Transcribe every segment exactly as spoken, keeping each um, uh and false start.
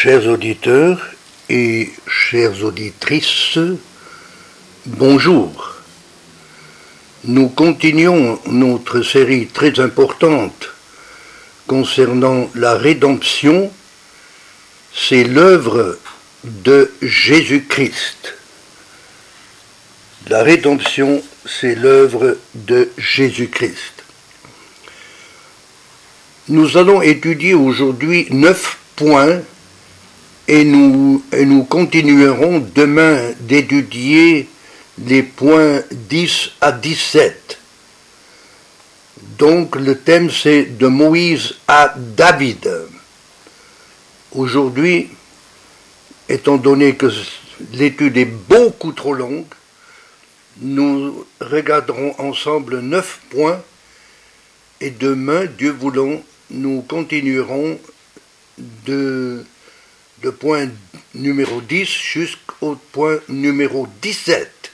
Chers auditeurs et chères auditrices, bonjour. Nous continuons notre série très importante concernant la rédemption. C'est l'œuvre de Jésus-Christ. La rédemption, c'est l'œuvre de Jésus-Christ. Nous allons étudier aujourd'hui neuf points et nous, et nous continuerons demain d'étudier les points dix à dix-sept. Donc le thème c'est de Moïse à David. Aujourd'hui, étant donné que l'étude est beaucoup trop longue, nous regarderons ensemble neuf points et demain, Dieu voulant, nous continuerons de, de point numéro dix jusqu'au point numéro dix-sept.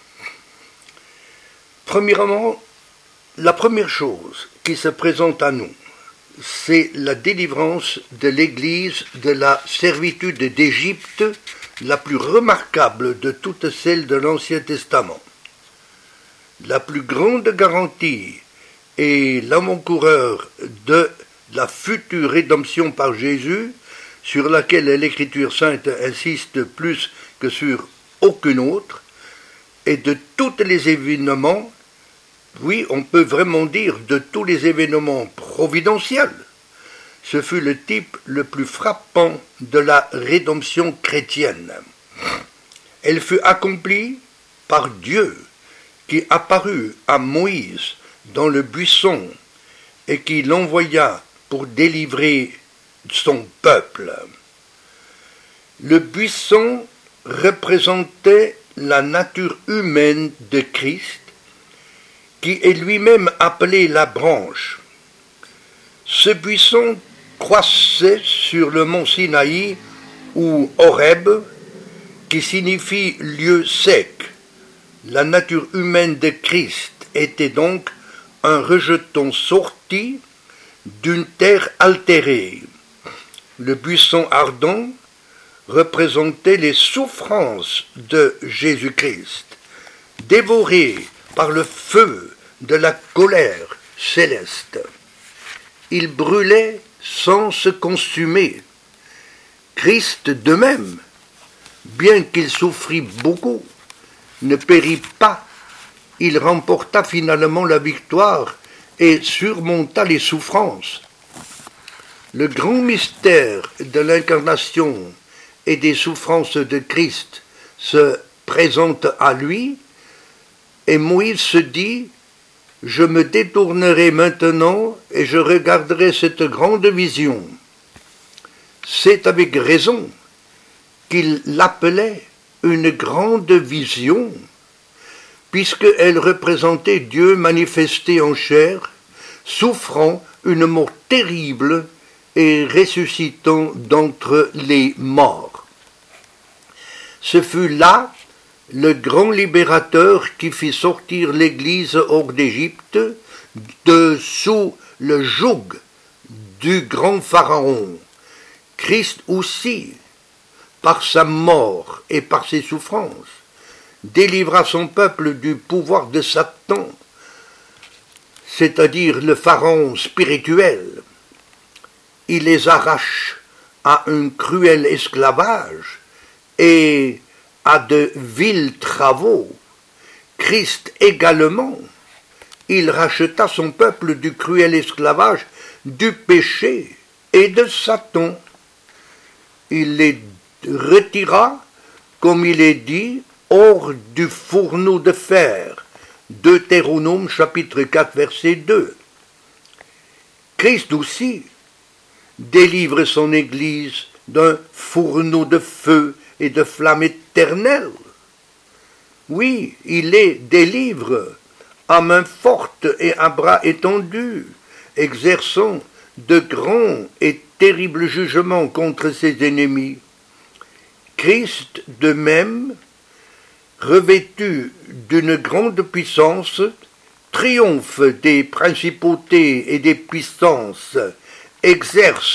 Premièrement, la première chose qui se présente à nous, c'est la délivrance de l'Église de la servitude d'Égypte, la plus remarquable de toutes celles de l'Ancien Testament. La plus grande garantie et l'avant-coureur de la future rédemption par Jésus, sur laquelle l'Écriture sainte insiste plus que sur aucune autre, et de tous les événements, oui, on peut vraiment dire de tous les événements providentiels. Ce fut le type le plus frappant de la rédemption chrétienne. Elle fut accomplie par Dieu, qui apparut à Moïse dans le buisson et qui l'envoya pour délivrer son peuple. Le buisson représentait la nature humaine de Christ, qui est lui-même appelé la branche. Ce buisson croissait sur le mont Sinaï ou Horeb, qui signifie lieu sec. La nature humaine de Christ était donc un rejeton sorti d'une terre altérée. Le buisson ardent représentait les souffrances de Jésus-Christ, dévoré par le feu de la colère céleste. Il brûlait sans se consumer. Christ de même, bien qu'il souffrit beaucoup, ne périt pas. Il remporta finalement la victoire et surmonta les souffrances. Le grand mystère de l'incarnation et des souffrances de Christ se présente à lui, et Moïse se dit « Je me détournerai maintenant et je regarderai cette grande vision ». C'est avec raison qu'il l'appelait une grande vision, puisqu'elle représentait Dieu manifesté en chair, souffrant une mort terrible et ressuscitant d'entre les morts. Ce fut là le grand libérateur qui fit sortir l'Église hors d'Égypte, de sous le joug du grand Pharaon. Christ aussi, par sa mort et par ses souffrances, délivra son peuple du pouvoir de Satan, c'est-à-dire le Pharaon spirituel. Il les arrache à un cruel esclavage et à de vils travaux. Christ également, il racheta son peuple du cruel esclavage, du péché et de Satan. Il les retira, comme il est dit, hors du fourneau de fer. Deutéronome chapitre quatre verset deux. Christ aussi délivre son Église d'un fourneau de feu et de flamme éternelle. Oui, il les délivre à main forte et à bras étendus, exerçant de grands et terribles jugements contre ses ennemis. Christ, de même, revêtu d'une grande puissance, triomphe des principautés et des puissances, exerce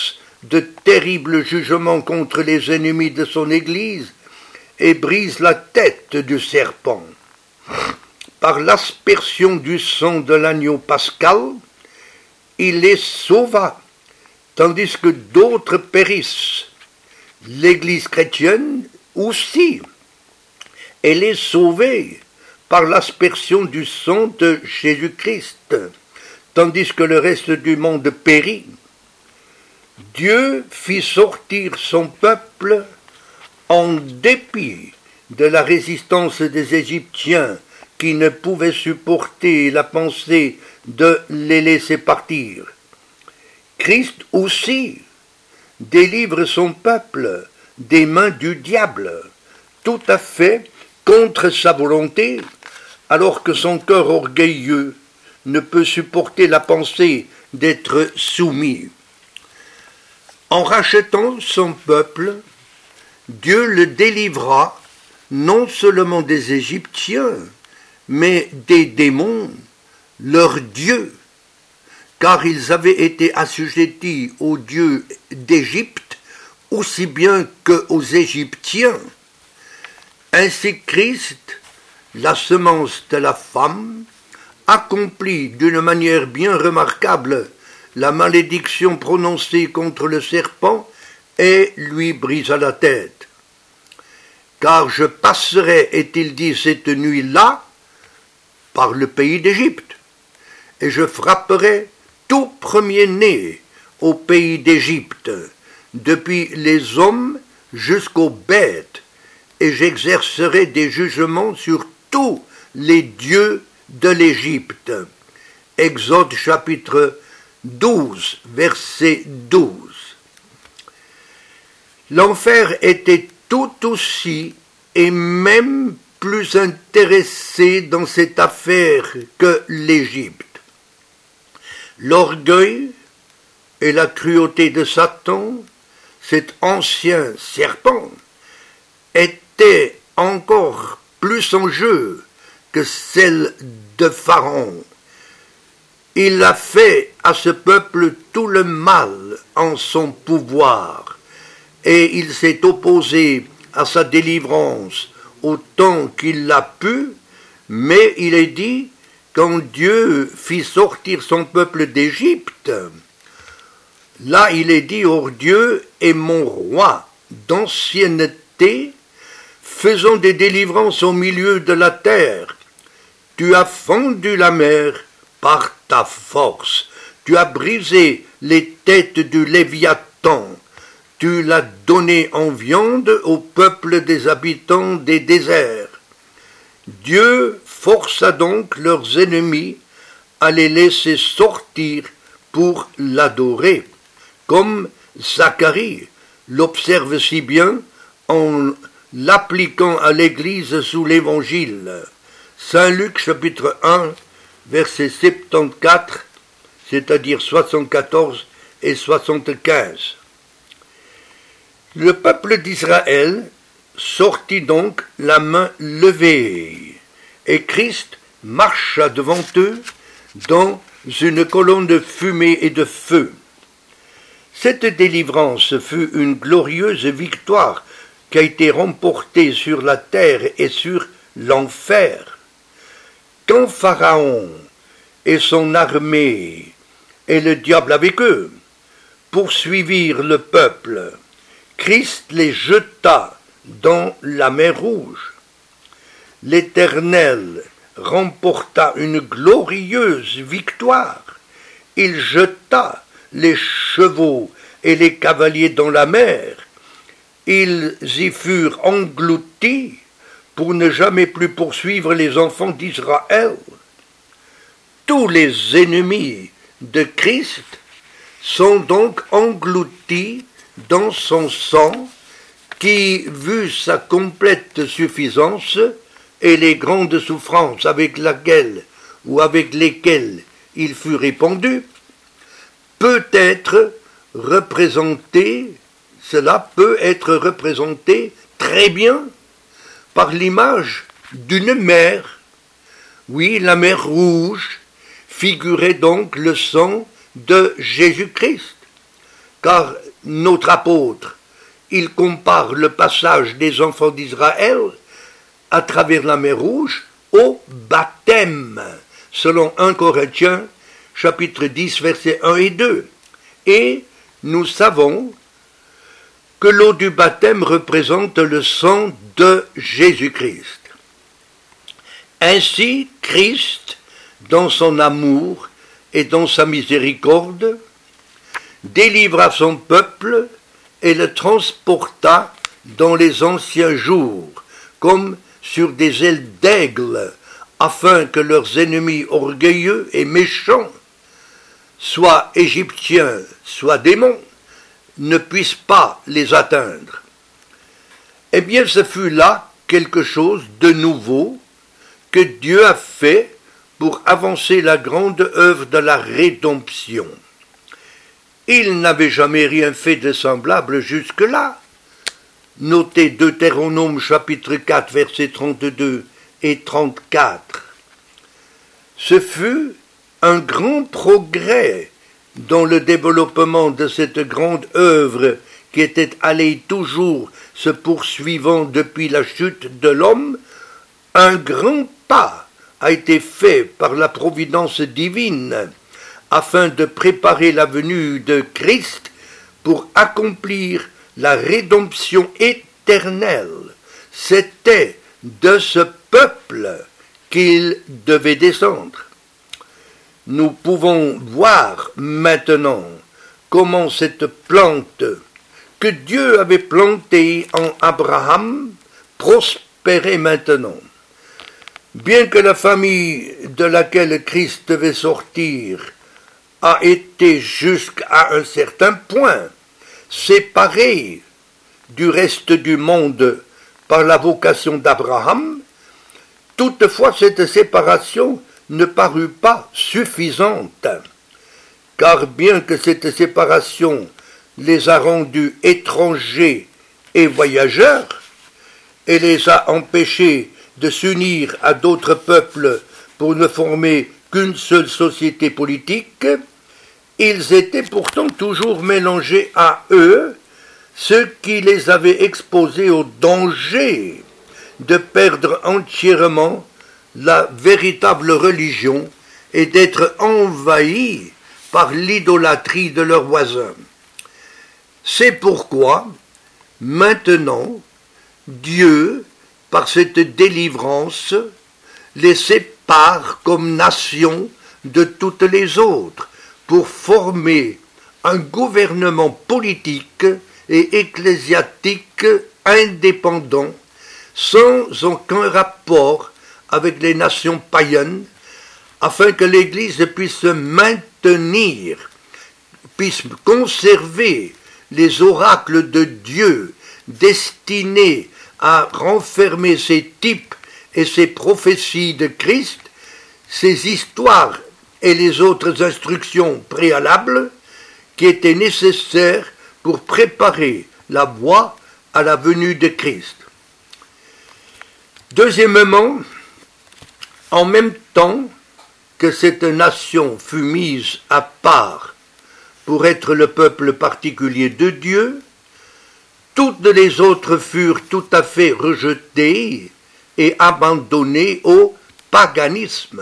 de terribles jugements contre les ennemis de son Église et brise la tête du serpent. Par l'aspersion du sang de l'agneau pascal, il les sauva, tandis que d'autres périssent. L'Église chrétienne aussi, elle est sauvée par l'aspersion du sang de Jésus-Christ, tandis que le reste du monde périt. Dieu fit sortir son peuple en dépit de la résistance des Égyptiens qui ne pouvaient supporter la pensée de les laisser partir. Christ aussi délivre son peuple des mains du diable, tout à fait contre sa volonté, alors que son cœur orgueilleux ne peut supporter la pensée d'être soumis. En rachetant son peuple, Dieu le délivra non seulement des Égyptiens, mais des démons, leurs dieux, car ils avaient été assujettis aux dieux d'Égypte aussi bien qu'aux Égyptiens. Ainsi Christ, la semence de la femme, accomplit d'une manière bien remarquable la malédiction prononcée contre le serpent et lui brisa la tête. Car je passerai, est-il dit, cette nuit-là, par le pays d'Égypte, et je frapperai tout premier-né au pays d'Égypte, depuis les hommes jusqu'aux bêtes, et j'exercerai des jugements sur tous les dieux de l'Égypte. Exode chapitre douze, verset douze. L'enfer était tout aussi et même plus intéressé dans cette affaire que l'Égypte. L'orgueil et la cruauté de Satan, cet ancien serpent, étaient encore plus en jeu que celle de Pharaon. Il a fait à ce peuple tout le mal en son pouvoir, et il s'est opposé à sa délivrance autant qu'il l'a pu, mais il est dit, quand Dieu fit sortir son peuple d'Égypte, là il est dit, ô Dieu est mon roi d'ancienneté, faisant des délivrances au milieu de la terre. Tu as fendu la mer par ta force, tu as brisé les têtes du Léviathan, tu l'as donné en viande au peuple des habitants des déserts. Dieu força donc leurs ennemis à les laisser sortir pour l'adorer, comme Zacharie l'observe si bien en l'appliquant à l'Église sous l'Évangile. Saint Luc chapitre un, versets soixante-quatorze, c'est-à-dire soixante-quatorze et soixante-quinze. Le peuple d'Israël sortit donc la main levée, et Christ marcha devant eux dans une colonne de fumée et de feu. Cette délivrance fut une glorieuse victoire qui a été remportée sur la terre et sur l'enfer. Quand Pharaon et son armée, et le diable avec eux, poursuivirent le peuple, Christ les jeta dans la mer Rouge. L'Éternel remporta une glorieuse victoire. Il jeta les chevaux et les cavaliers dans la mer. Ils y furent engloutis pour ne jamais plus poursuivre les enfants d'Israël. Tous les ennemis de Christ sont donc engloutis dans son sang, qui, vu sa complète suffisance et les grandes souffrances avec laquelle ou avec lesquelles il fut répandu, peut être représenté, cela peut être représenté très bien par l'image d'une mer. Oui, la mer Rouge figurait donc le sang de Jésus-Christ, car notre apôtre, il compare le passage des enfants d'Israël à travers la mer Rouge au baptême, selon premier Corinthiens, chapitre dix, versets un et deux. Et nous savons que l'eau du baptême représente le sang de Jésus-Christ. Ainsi, Christ, dans son amour et dans sa miséricorde, délivra son peuple et le transporta dans les anciens jours, comme sur des ailes d'aigle, afin que leurs ennemis orgueilleux et méchants, soit égyptiens, soit démons, ne puissent pas les atteindre. Eh bien, ce fut là quelque chose de nouveau que Dieu a fait pour avancer la grande œuvre de la rédemption. Il n'avait jamais rien fait de semblable jusque-là. Notez Deutéronome chapitre quatre, versets trente-deux et trente-quatre. Ce fut un grand progrès dans le développement de cette grande œuvre qui était allée toujours se poursuivant depuis la chute de l'homme. Un grand pas a été fait par la providence divine afin de préparer la venue de Christ pour accomplir la rédemption éternelle. C'était de ce peuple qu'il devait descendre. Nous pouvons voir maintenant comment cette plante que Dieu avait plantée en Abraham prospérait maintenant. Bien que la famille de laquelle Christ devait sortir a été jusqu'à un certain point séparée du reste du monde par la vocation d'Abraham, toutefois cette séparation ne parut pas suffisante, car bien que cette séparation les a rendus étrangers et voyageurs, et les a empêchés de s'unir à d'autres peuples pour ne former qu'une seule société politique, ils étaient pourtant toujours mélangés à eux, ce qui les avait exposés au danger de perdre entièrement la véritable religion et d'être envahis par l'idolâtrie de leurs voisins. C'est pourquoi, maintenant, Dieu, par cette délivrance, les sépare comme nation de toutes les autres pour former un gouvernement politique et ecclésiastique indépendant, sans aucun rapport avec les nations païennes, afin que l'Église puisse maintenir, puisse conserver les oracles de Dieu destinés à renfermer ces types et ces prophéties de Christ, ces histoires et les autres instructions préalables qui étaient nécessaires pour préparer la voie à la venue de Christ. Deuxièmement, en même temps que cette nation fut mise à part pour être le peuple particulier de Dieu, toutes les autres furent tout à fait rejetées et abandonnées au paganisme.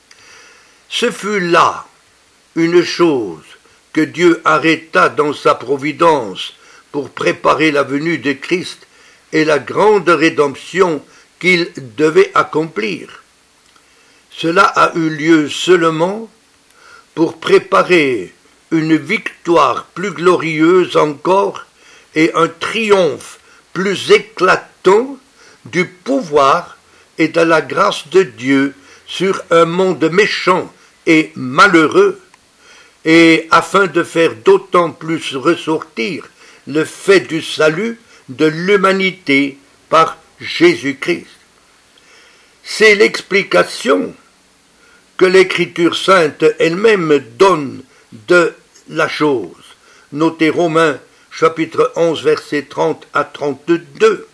Ce fut là une chose que Dieu arrêta dans sa providence pour préparer la venue de Christ et la grande rédemption qu'il devait accomplir. Cela a eu lieu seulement pour préparer une victoire plus glorieuse encore et un triomphe plus éclatant du pouvoir et de la grâce de Dieu sur un monde méchant et malheureux, et afin de faire d'autant plus ressortir le fait du salut de l'humanité par Jésus-Christ. C'est l'explication que l'Écriture sainte elle-même donne de la chose. Notez Romains chapitre onze, versets trente à trente-deux.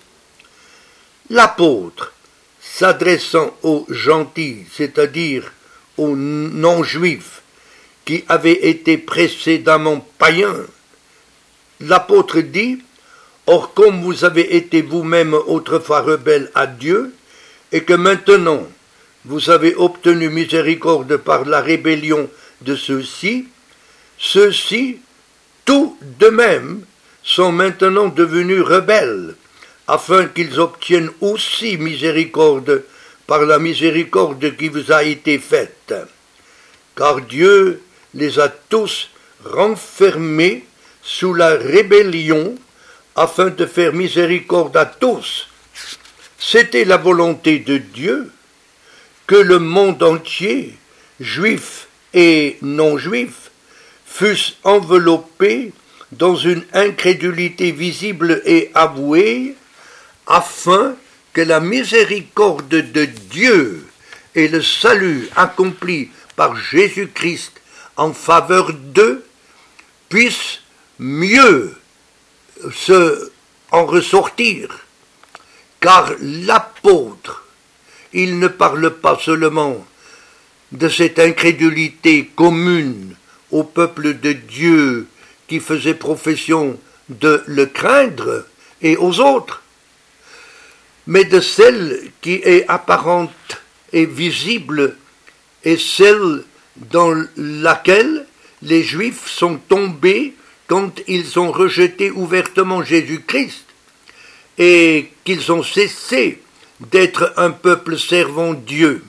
L'apôtre, s'adressant aux gentils, c'est-à-dire aux non-juifs, qui avaient été précédemment païens, l'apôtre dit, « Or comme vous avez été vous-même autrefois rebelles à Dieu, et que maintenant vous avez obtenu miséricorde par la rébellion de ceux-ci, ceux-ci, tout de même, sont maintenant devenus rebelles, afin qu'ils obtiennent aussi miséricorde par la miséricorde qui vous a été faite. Car Dieu les a tous renfermés sous la rébellion, afin de faire miséricorde à tous. C'était la volonté de Dieu que le monde entier, juif et non-juif, fussent enveloppés dans une incrédulité visible et avouée, afin que la miséricorde de Dieu et le salut accompli par Jésus-Christ en faveur d'eux puissent mieux se en ressortir. Car l'apôtre, il ne parle pas seulement de cette incrédulité commune au peuple de Dieu qui faisait profession de le craindre et aux autres, mais de celle qui est apparente et visible et celle dans laquelle les Juifs sont tombés quand ils ont rejeté ouvertement Jésus-Christ et qu'ils ont cessé d'être un peuple servant Dieu.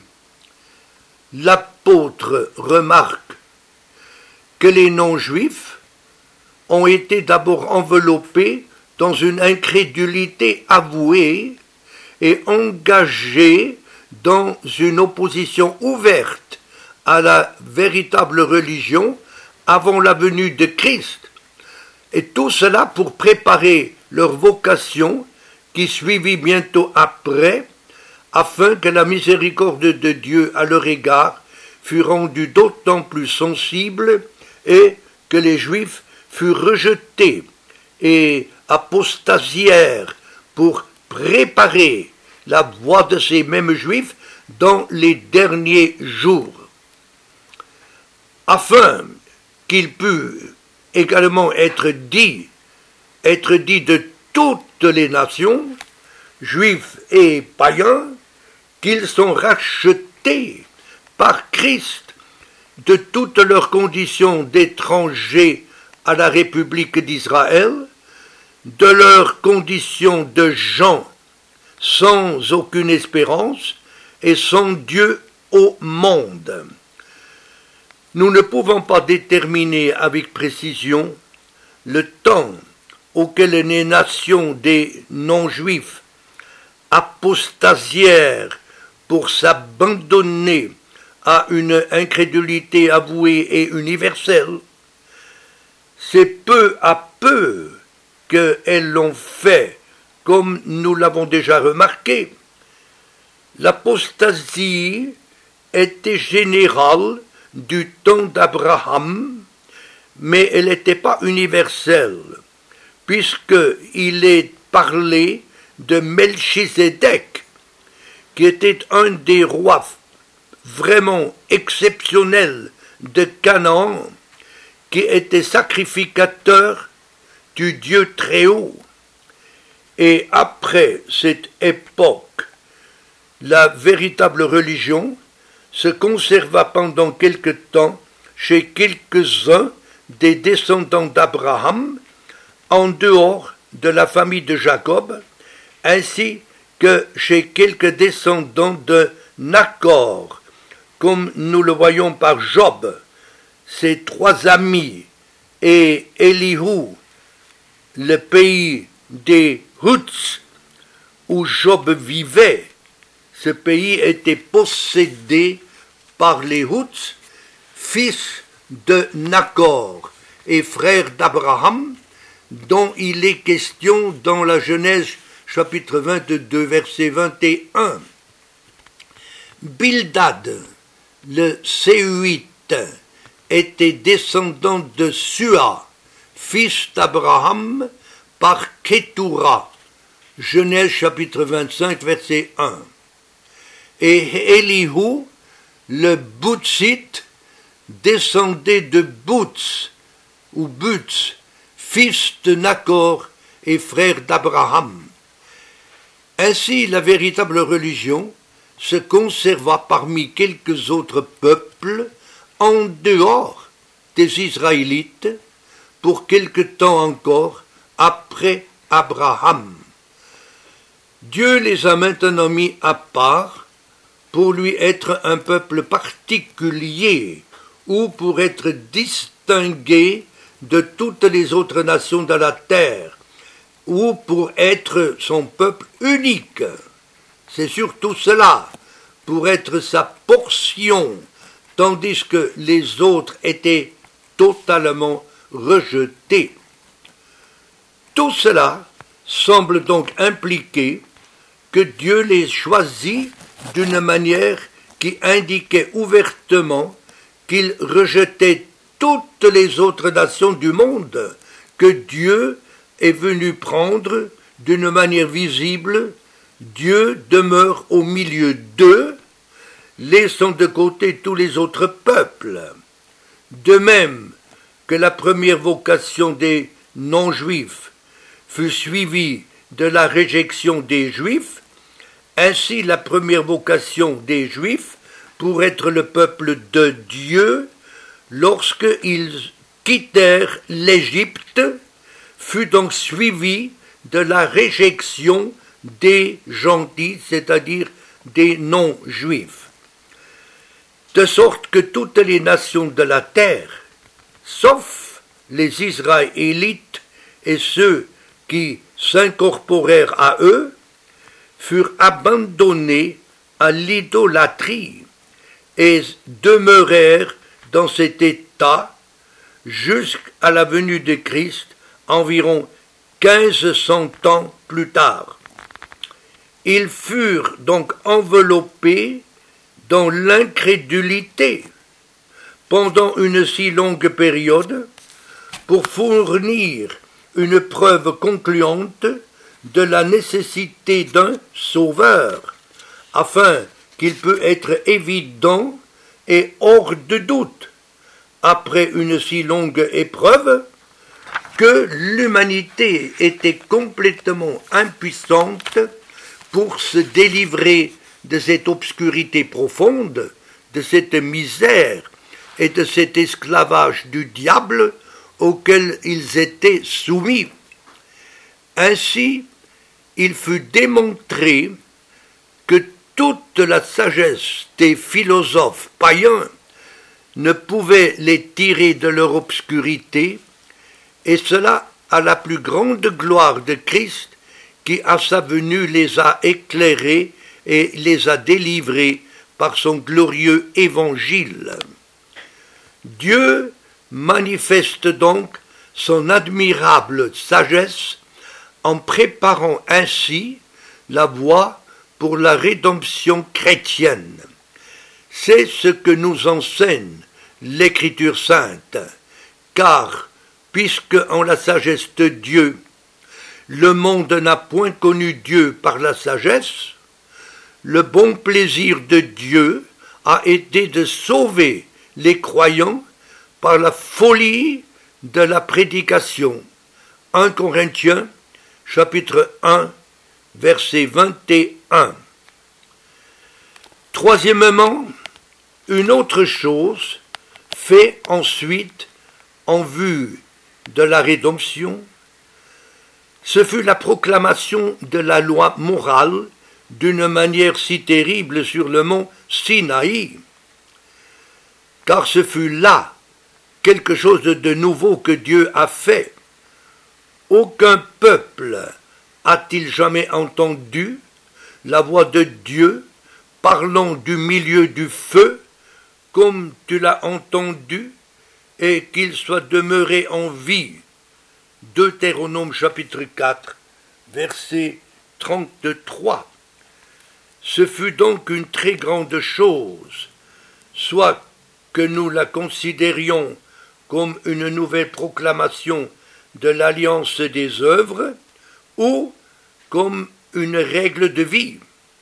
L'apôtre remarque que les non-juifs ont été d'abord enveloppés dans une incrédulité avouée et engagés dans une opposition ouverte à la véritable religion avant la venue de Christ, et tout cela pour préparer leur vocation qui suivit bientôt après, afin que la miséricorde de Dieu à leur égard fût rendue d'autant plus sensible et que les Juifs furent rejetés et apostasièrent pour préparer la voie de ces mêmes Juifs dans les derniers jours, afin qu'il pût également être dit, être dit de toutes les nations, Juifs et païens, qu'ils sont rachetés par Christ de toutes leurs conditions d'étrangers à la République d'Israël, de leurs conditions de gens sans aucune espérance et sans Dieu au monde. Nous ne pouvons pas déterminer avec précision le temps auquel les nations des non-juifs apostasièrent pour s'abandonner à une incrédulité avouée et universelle. C'est peu à peu qu'elles l'ont fait, comme nous l'avons déjà remarqué. L'apostasie était générale du temps d'Abraham, mais elle n'était pas universelle, puisqu'il est parlé de Melchizedek, qui était un des rois vraiment exceptionnels de Canaan, qui était sacrificateur du Dieu très haut. Et après cette époque, la véritable religion se conserva pendant quelque temps chez quelques-uns des descendants d'Abraham, en dehors de la famille de Jacob, ainsi que chez quelques descendants de Nachor, comme nous le voyons par Job, ses trois amis, et Elihu, le pays des Huts, où Job vivait. Ce pays était possédé par les Huts, fils de Nachor et frère d'Abraham, dont il est question dans la Genèse chapitre vingt-deux, verset vingt et un. Bildad, le Séhuite, était descendant de Sua, fils d'Abraham, par Ketura. Genèse chapitre vingt-cinq, verset un. Et Elihu, le Boutsite, descendait de Bouts, ou Butz, fils de Nachor et frère d'Abraham. Ainsi la véritable religion se conserva parmi quelques autres peuples en dehors des Israélites pour quelque temps encore après Abraham. Dieu les a maintenant mis à part pour lui être un peuple particulier ou pour être distingué de toutes les autres nations de la terre ou pour être son peuple unique. C'est surtout cela, pour être sa portion, tandis que les autres étaient totalement rejetés. Tout cela semble donc impliquer que Dieu les choisit d'une manière qui indiquait ouvertement qu'il rejetait toutes les autres nations du monde que Dieu est venu prendre d'une manière visible. Dieu demeure au milieu d'eux, laissant de côté tous les autres peuples. De même que la première vocation des non-juifs fut suivie de la réjection des juifs, ainsi la première vocation des juifs pour être le peuple de Dieu lorsqu'ils quittèrent l'Égypte fut donc suivie de la réjection des gentils, c'est-à-dire des non-juifs. De sorte que toutes les nations de la terre, sauf les Israélites et ceux qui s'incorporèrent à eux, furent abandonnés à l'idolâtrie et demeurèrent dans cet état jusqu'à la venue de Christ environ quinze cents ans plus tard. Ils furent donc enveloppés dans l'incrédulité pendant une si longue période pour fournir une preuve concluante de la nécessité d'un sauveur, afin qu'il peut être évident et hors de doute, après une si longue épreuve, que l'humanité était complètement impuissante pour se délivrer de cette obscurité profonde, de cette misère et de cet esclavage du diable auquel ils étaient soumis. Ainsi, il fut démontré que toute la sagesse des philosophes païens ne pouvait les tirer de leur obscurité, et cela à la plus grande gloire de Christ qui à sa venue les a éclairés et les a délivrés par son glorieux évangile. Dieu manifeste donc son admirable sagesse en préparant ainsi la voie pour la rédemption chrétienne. C'est ce que nous enseigne l'Écriture sainte, car, puisque en la sagesse de Dieu, le monde n'a point connu Dieu par la sagesse, le bon plaisir de Dieu a été de sauver les croyants par la folie de la prédication. un Corinthiens, chapitre un, verset vingt et un. Troisièmement, une autre chose fait ensuite en vue de la rédemption, ce fut la proclamation de la loi morale d'une manière si terrible sur le mont Sinaï, car ce fut là quelque chose de nouveau que Dieu a fait. Aucun peuple a-t-il jamais entendu la voix de Dieu parlant du milieu du feu, comme tu l'as entendu, et qu'il soit demeuré en vie. Deutéronome chapitre quatre, verset trente-trois. Ce fut donc une très grande chose, soit que nous la considérions comme une nouvelle proclamation de l'alliance des œuvres, ou comme une règle de vie.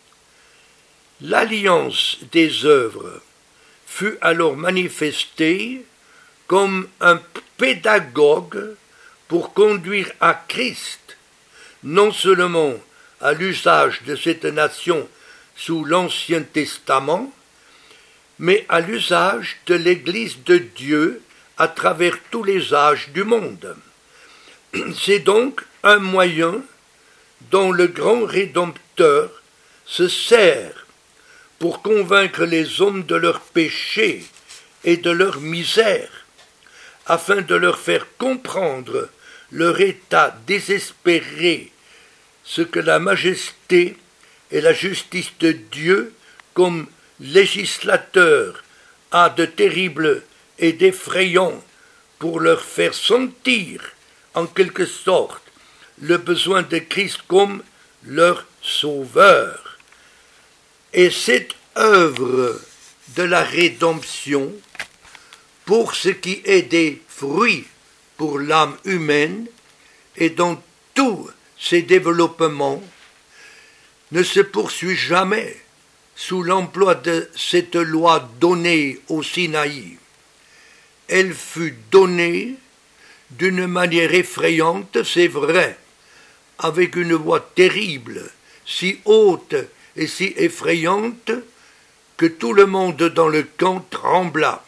L'alliance des œuvres fut alors manifestée comme un pédagogue pour conduire à Christ, non seulement à l'usage de cette nation sous l'Ancien Testament, mais à l'usage de l'Église de Dieu à travers tous les âges du monde. C'est donc un moyen dont le grand Rédempteur se sert pour convaincre les hommes de leur péché et de leur misère, afin de leur faire comprendre leur état désespéré, ce que la majesté et la justice de Dieu, comme législateur, a de terrible et d'effrayant pour leur faire sentir, en quelque sorte, le besoin de Christ comme leur sauveur. Et cette œuvre de la rédemption, pour ce qui est des fruits pour l'âme humaine et dans tous ses développements, ne se poursuit jamais sous l'emploi de cette loi donnée au Sinaï. Elle fut donnée d'une manière effrayante, c'est vrai, avec une voix terrible, si haute et si effrayante que tout le monde dans le camp trembla.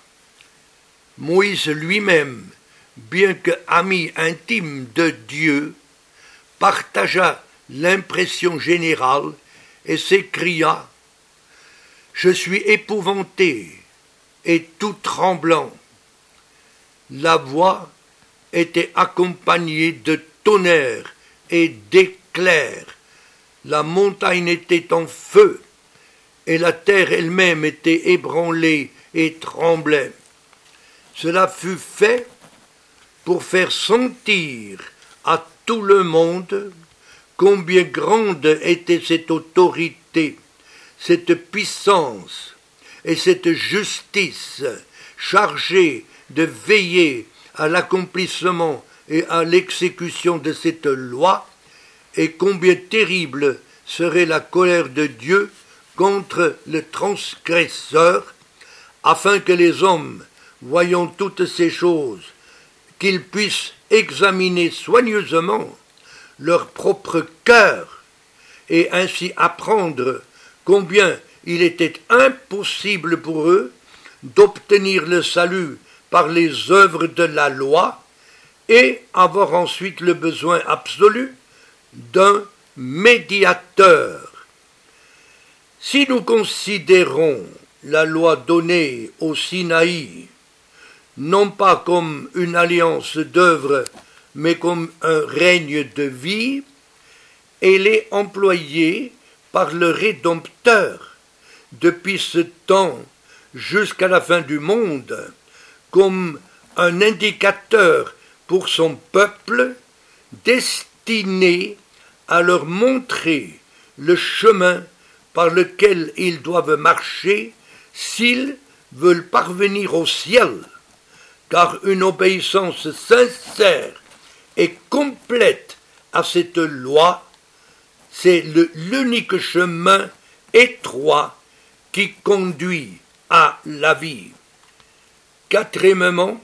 Moïse lui-même, bien que ami intime de Dieu, partagea l'impression générale et s'écria « Je suis épouvanté et tout tremblant ». La voix était accompagnée de tonnerre et d'éclairs. La montagne était en feu et la terre elle-même était ébranlée et tremblait. Cela fut fait pour faire sentir à tout le monde combien grande était cette autorité, cette puissance et cette justice chargée de veiller à l'accomplissement et à l'exécution de cette loi, et combien terrible serait la colère de Dieu contre le transgresseur, afin que les hommes, voyant toutes ces choses, qu'ils puissent examiner soigneusement leur propre cœur et ainsi apprendre combien il était impossible pour eux d'obtenir le salut par les œuvres de la loi et avoir ensuite le besoin absolu d'un médiateur. Si nous considérons la loi donnée au Sinaï non pas comme une alliance d'œuvres, mais comme un règne de vie, elle est employée par le Rédempteur depuis ce temps jusqu'à la fin du monde comme un indicateur pour son peuple destiné à leur montrer le chemin par lequel ils doivent marcher s'ils veulent parvenir au ciel, car une obéissance sincère et complète à cette loi, c'est le, l'unique chemin étroit qui conduit à la vie. Quatrièmement,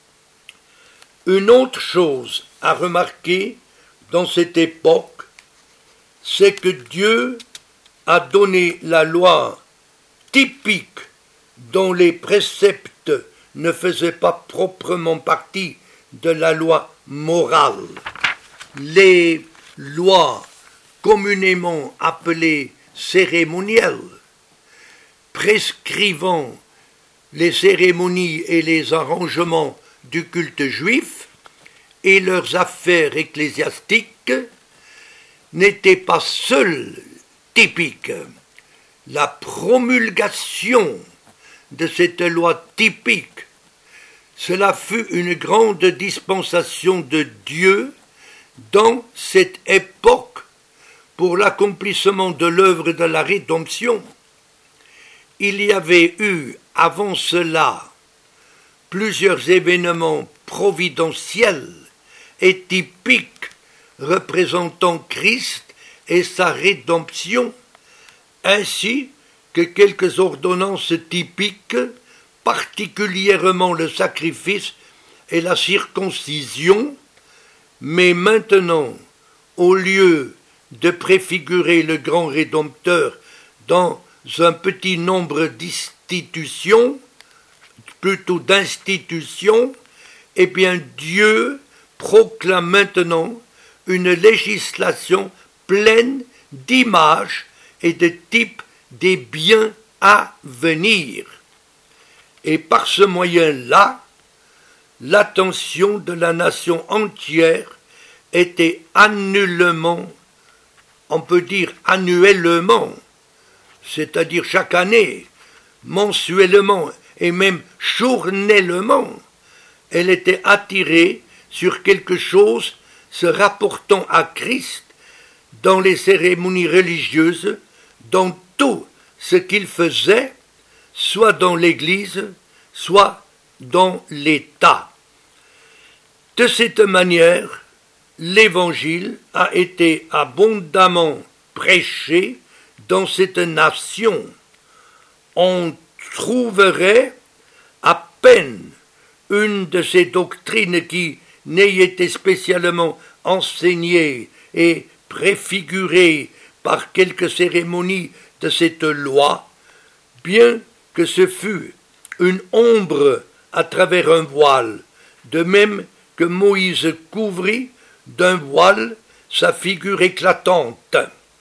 une autre chose à remarquer dans cette époque, c'est que Dieu a donné la loi typique dont les préceptes ne faisaient pas proprement partie de la loi morale. Les lois communément appelées cérémonielles, prescrivant les cérémonies et les arrangements du culte juif et leurs affaires ecclésiastiques, n'étaient pas seules typiques. La promulgation de cette loi typique, cela fut une grande dispensation de Dieu dans cette époque pour l'accomplissement de l'œuvre de la rédemption. Il y avait eu avant cela plusieurs événements providentiels et typiques représentant Christ et sa rédemption, ainsi que quelques ordonnances typiques, particulièrement le sacrifice et la circoncision, Mais maintenant, au lieu de préfigurer le grand Rédempteur dans un petit nombre d'institutions, plutôt d'institutions, eh bien Dieu proclame maintenant une législation pleine d'images et de types des biens à venir. Et par ce moyen-là, l'attention de la nation entière était annuellement, on peut dire annuellement, c'est-à-dire chaque année, mensuellement et même journellement, elle était attirée sur quelque chose se rapportant à Christ dans les cérémonies religieuses, dans tout ce qu'il faisait, soit dans l'Église, soit dans l'État. De cette manière, l'Évangile a été abondamment prêché dans cette nation. On trouverait à peine une de ces doctrines qui n'ait été spécialement enseignée et préfigurée par quelques cérémonies de cette loi, bien que ce fût une ombre à travers un voile, de même que Moïse couvrit d'un voile sa figure éclatante.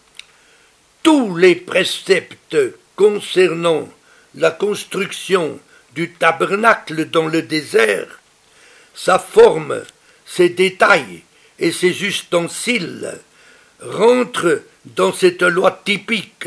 Tous les préceptes concernant la construction du tabernacle dans le désert, sa forme, ses détails et ses ustensiles rentrent dans cette loi typique.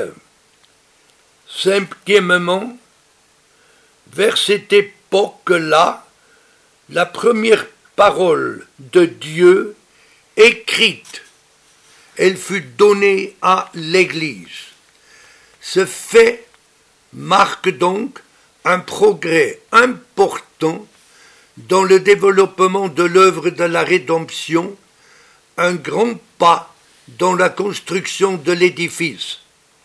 Cinquièmement, vers cette époque-là, la première parole de Dieu écrite, elle fut donnée à l'Église. Ce fait marque donc un progrès important dans le développement de l'œuvre de la rédemption, un grand pas dans la construction de l'édifice.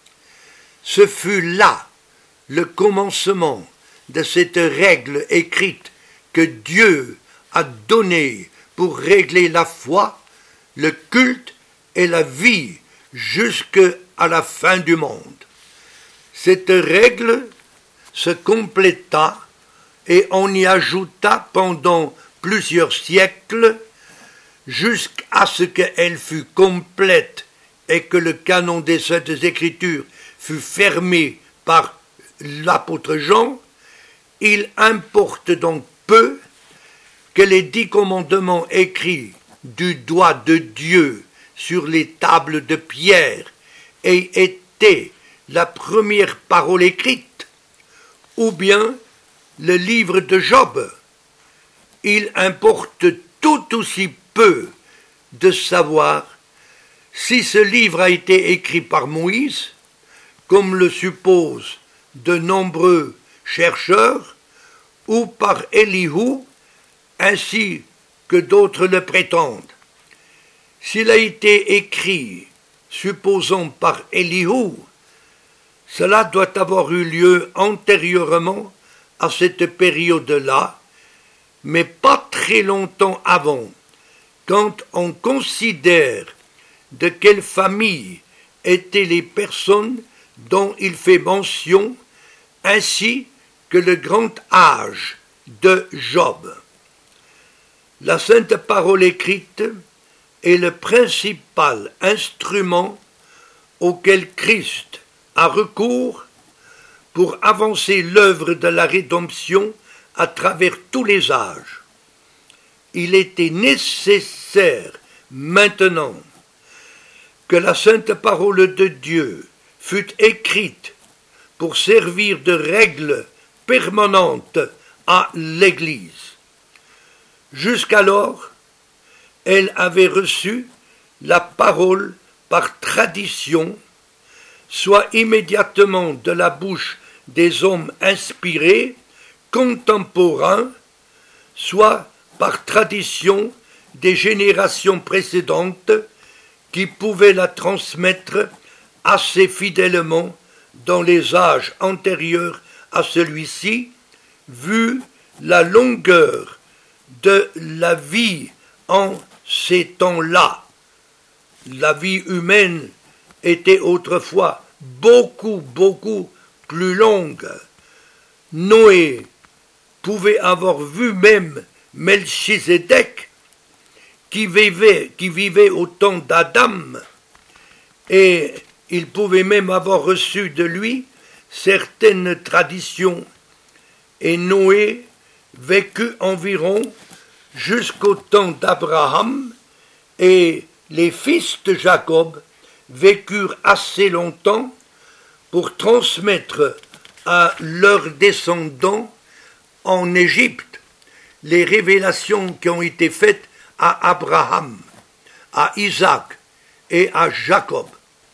Ce fut là le commencement de cette règle écrite que Dieu a donnée pour régler la foi, le culte et la vie jusqu'à la fin du monde. Cette règle se compléta et on y ajouta pendant plusieurs siècles jusqu'à ce qu'elle fût complète et que le canon des Saintes Écritures fut fermé par l'apôtre Jean. Il importe donc peu que les dix commandements écrits du doigt de Dieu sur les tables de pierre aient été la première parole écrite, ou bien le livre de Job. Il importe tout aussi peu de savoir si ce livre a été écrit par Moïse, comme le supposent de nombreux chercheurs, ou par Élihu, ainsi que d'autres le prétendent. S'il a été écrit, supposons par Élihu, cela doit avoir eu lieu antérieurement à cette période-là, mais pas très longtemps avant, quand on considère de quelle famille étaient les personnes dont il fait mention, ainsi que le grand âge de Job. La sainte parole écrite est le principal instrument auquel Christ a recours pour avancer l'œuvre de la rédemption à travers tous les âges. Il était nécessaire maintenant que la sainte parole de Dieu fût écrite pour servir de règle permanente à l'Église. Jusqu'alors, elle avait reçu la parole par tradition, soit immédiatement de la bouche des hommes inspirés, contemporains, soit par tradition des générations précédentes qui pouvaient la transmettre assez fidèlement dans les âges antérieurs à celui-ci, vu la longueur de la vie en ces temps-là, la vie humaine était autrefois beaucoup, beaucoup plus longue. Noé pouvait avoir vu même Melchizedek, qui vivait, qui vivait au temps d'Adam, et il pouvait même avoir reçu de lui certaines traditions. Et Noé vécut environ jusqu'au temps d'Abraham, et les fils de Jacob vécurent assez longtemps pour transmettre à leurs descendants en Égypte les révélations qui ont été faites à Abraham, à Isaac et à Jacob.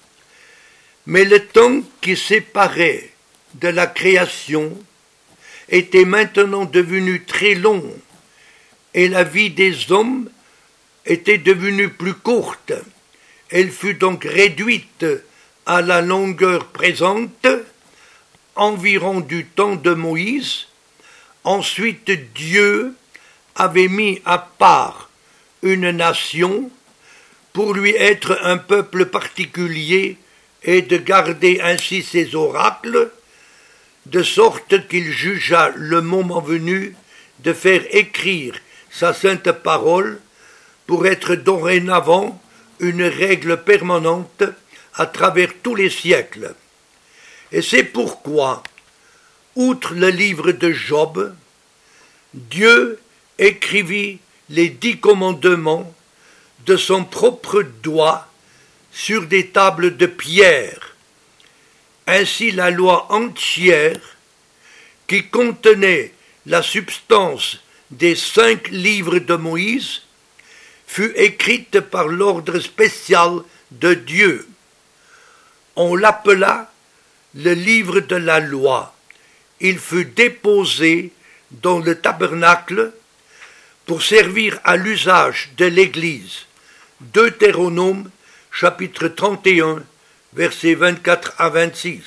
Mais le temps qui séparait de la création était maintenant devenu très long, et la vie des hommes était devenue plus courte. Elle fut donc réduite à la longueur présente, environ du temps de Moïse. Ensuite, Dieu avait mis à part une nation pour lui être un peuple particulier et de garder ainsi ses oracles, de sorte qu'il jugea le moment venu de faire écrire sa sainte parole pour être dorénavant une règle permanente à travers tous les siècles. Et c'est pourquoi, outre le livre de Job, Dieu écrivit les dix commandements de son propre doigt sur des tables de pierre. Ainsi la loi entière, qui contenait la substance des cinq livres de Moïse, fut écrite par l'ordre spécial de Dieu. On l'appela le livre de la loi. Il fut déposé dans le tabernacle pour servir à l'usage de l'Église. Deutéronome, chapitre trente et un, versets vingt-quatre à vingt-six.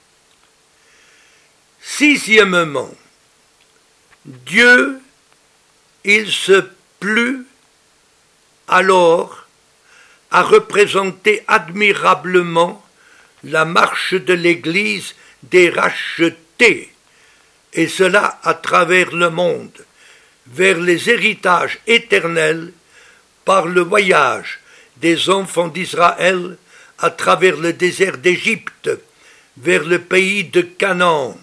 Sixièmement, Dieu, il se plut alors à représenter admirablement la marche de l'Église des rachetés, et cela à travers le monde, vers les héritages éternels par le voyage des enfants d'Israël à travers le désert d'Égypte, vers le pays de Canaan.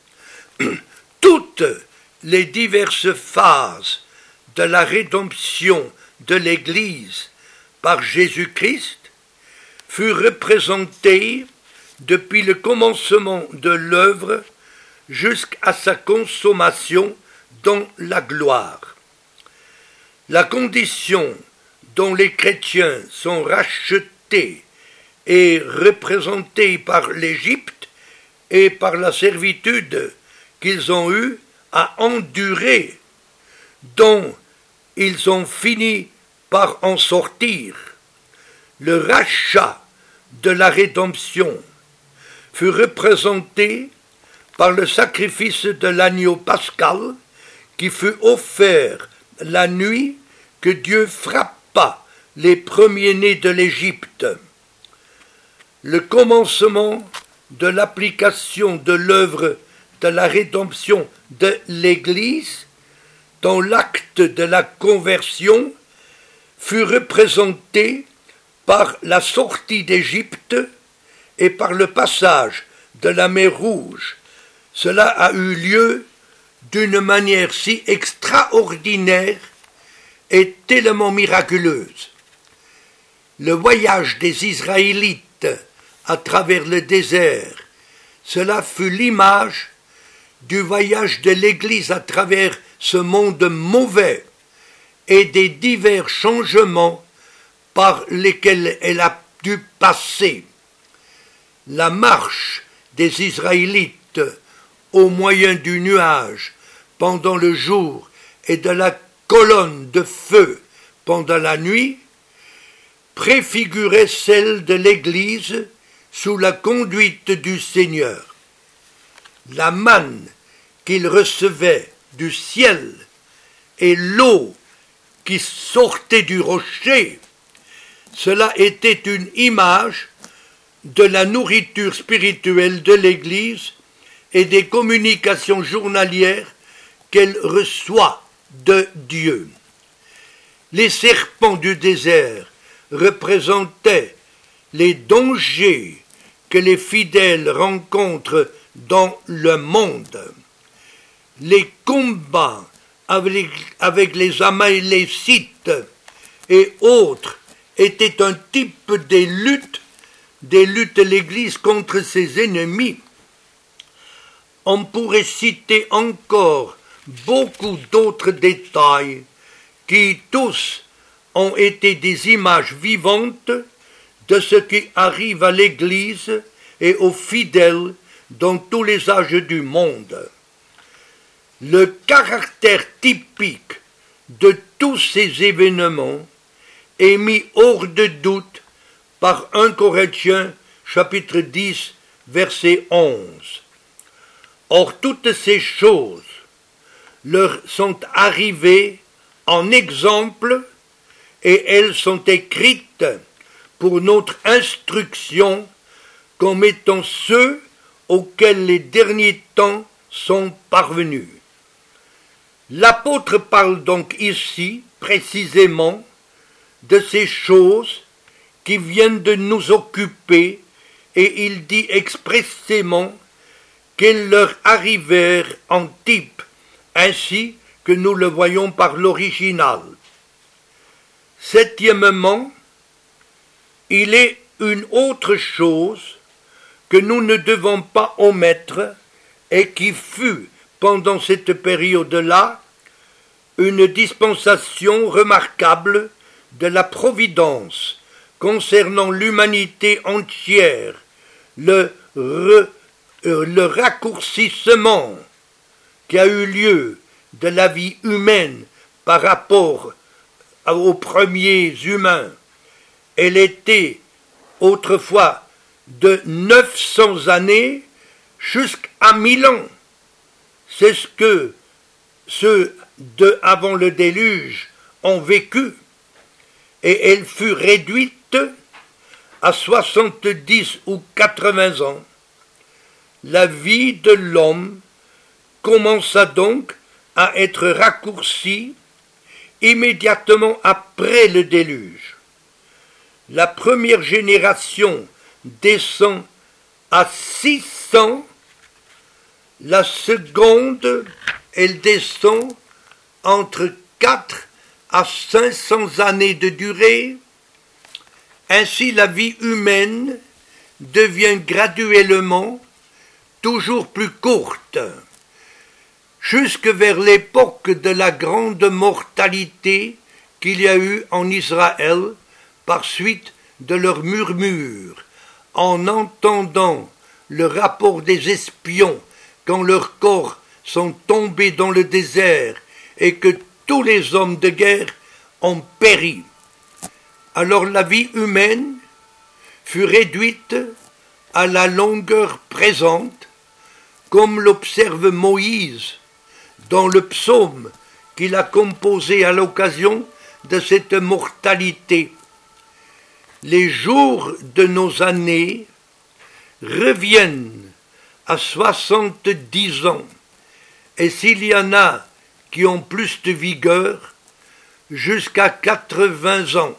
Toutes les diverses phases de la rédemption de l'Église par Jésus-Christ furent représentées depuis le commencement de l'œuvre jusqu'à sa consommation dans la gloire. La condition dont les chrétiens sont rachetés et représentés par l'Égypte et par la servitude qu'ils ont eue à endurer, dont ils ont fini par en sortir. Le rachat de la rédemption fut représenté par le sacrifice de l'agneau pascal qui fut offert la nuit que Dieu frappa les premiers-nés de l'Égypte. Le commencement de l'application de l'œuvre de la rédemption de l'Église dans l'acte de la conversion fut représenté par la sortie d'Égypte et par le passage de la mer Rouge. Cela a eu lieu d'une manière si extraordinaire et tellement miraculeuse. Le voyage des Israélites à travers le désert, cela fut l'image du voyage de l'Église à travers ce monde mauvais et des divers changements par lesquels elle a dû passer. La marche des Israélites au moyen du nuage pendant le jour et de la colonne de feu pendant la nuit préfigurait celle de l'Église sous la conduite du Seigneur. La manne qu'ils recevaient du ciel et l'eau qui sortait du rocher, cela était une image de la nourriture spirituelle de l'Église et des communications journalières qu'elle reçoit de Dieu. Les serpents du désert représentaient les dangers que les fidèles rencontrent dans le monde. Les combats avec, avec les Amalécites et autres étaient un type des luttes, des luttes de l'Église contre ses ennemis. On pourrait citer encore beaucoup d'autres détails qui tous ont été des images vivantes de ce qui arrive à l'Église et aux fidèles dans tous les âges du monde. Le caractère typique de tous ces événements est mis hors de doute par premier Corinthiens chapitre dix verset onze. Or toutes ces choses leur sont arrivées en exemple et elles sont écrites pour notre instruction comme étant ceux auxquels les derniers temps sont parvenus. L'apôtre parle donc ici précisément de ces choses qui viennent de nous occuper et il dit expressément qu'elles leur arrivèrent en type, ainsi que nous le voyons par l'original. Septièmement, il est une autre chose que nous ne devons pas omettre et qui fut, pendant cette période-là, une dispensation remarquable de la providence concernant l'humanité entière, le, re, euh, le raccourcissement qui a eu lieu de la vie humaine par rapport aux premiers humains. Elle était autrefois de neuf cents années jusqu'à mille ans. C'est ce que ceux de avant le déluge ont vécu. Et elle fut réduite à soixante-dix ou quatre-vingts ans. La vie de l'homme commença donc à être raccourcie immédiatement après le déluge. La première génération descend à six cents, la seconde, elle descend entre quatre à cinq cents années de durée. Ainsi la vie humaine devient graduellement toujours plus courte, jusque vers l'époque de la grande mortalité qu'il y a eu en Israël par suite de leurs murmures, en entendant le rapport des espions quand leurs corps sont tombés dans le désert et que tous les hommes de guerre ont péri. Alors la vie humaine fut réduite à la longueur présente, comme l'observe Moïse dans le psaume qu'il a composé à l'occasion de cette mortalité. Les jours de nos années reviennent à soixante-dix ans, et s'il y en a qui ont plus de vigueur, jusqu'à quatre-vingts ans.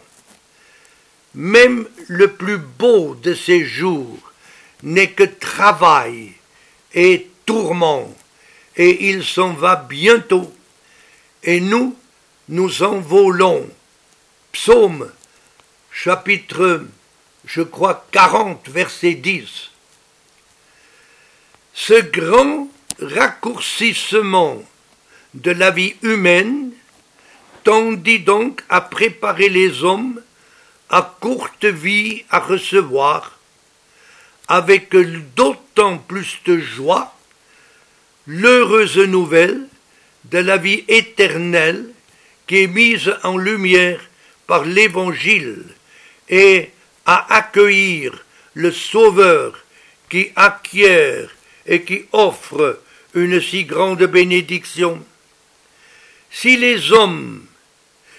Même le plus beau de ces jours n'est que travail et tourment, et il s'en va bientôt, et nous, nous envolons. Psaume, chapitre, je crois, quarante, verset dix. Ce grand raccourcissement de la vie humaine tendit donc à préparer les hommes à courte vie à recevoir, avec d'autant plus de joie, l'heureuse nouvelle de la vie éternelle qui est mise en lumière par l'Évangile et à accueillir le Sauveur qui acquiert et qui offre une si grande bénédiction. Si les hommes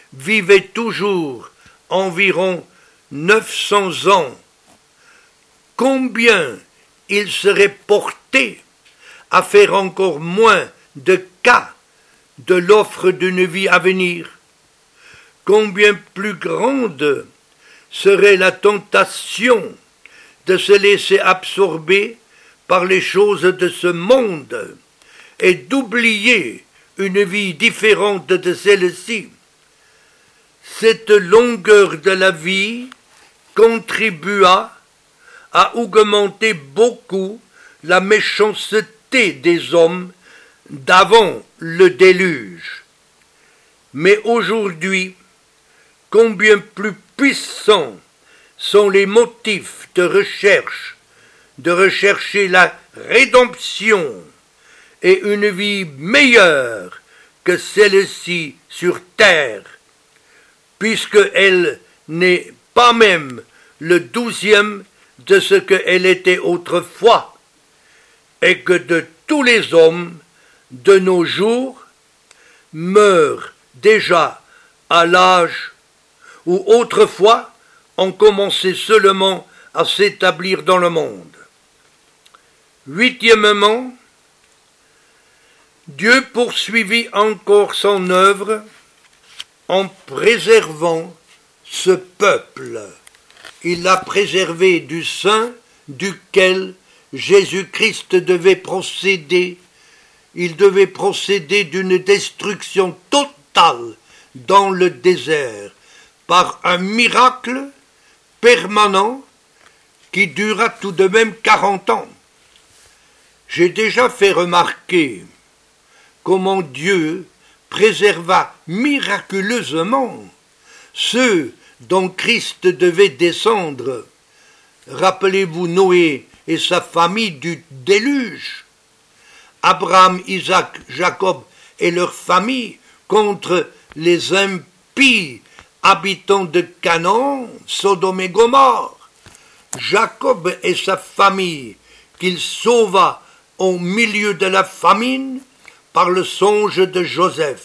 vivait toujours environ neuf cents ans, combien il serait porté à faire encore moins de cas de l'offre d'une vie à venir? Combien plus grande serait la tentation de se laisser absorber par les choses de ce monde et d'oublier une vie différente de celle-ci. Cette longueur de la vie contribua à augmenter beaucoup la méchanceté des hommes d'avant le déluge. Mais aujourd'hui, combien plus puissants sont les motifs de recherche, de rechercher la rédemption et une vie meilleure que celle-ci sur terre, puisqu'elle n'est pas même le douzième de ce qu'elle était autrefois, et que de tous les hommes de nos jours meurent déjà à l'âge où autrefois on commençait seulement à s'établir dans le monde. Huitièmement, Dieu poursuivit encore son œuvre en préservant ce peuple. Il l'a préservé du sein duquel Jésus-Christ devait procéder. Il devait procéder d'une destruction totale dans le désert par un miracle permanent qui dura tout de même quarante ans. J'ai déjà fait remarquer comment Dieu préserva miraculeusement ceux dont Christ devait descendre. Rappelez-vous Noé et sa famille du déluge, Abraham, Isaac, Jacob et leur famille contre les impies habitants de Canaan, Sodome et Gomorrhe, Jacob et sa famille qu'il sauva au milieu de la famine par le songe de Joseph.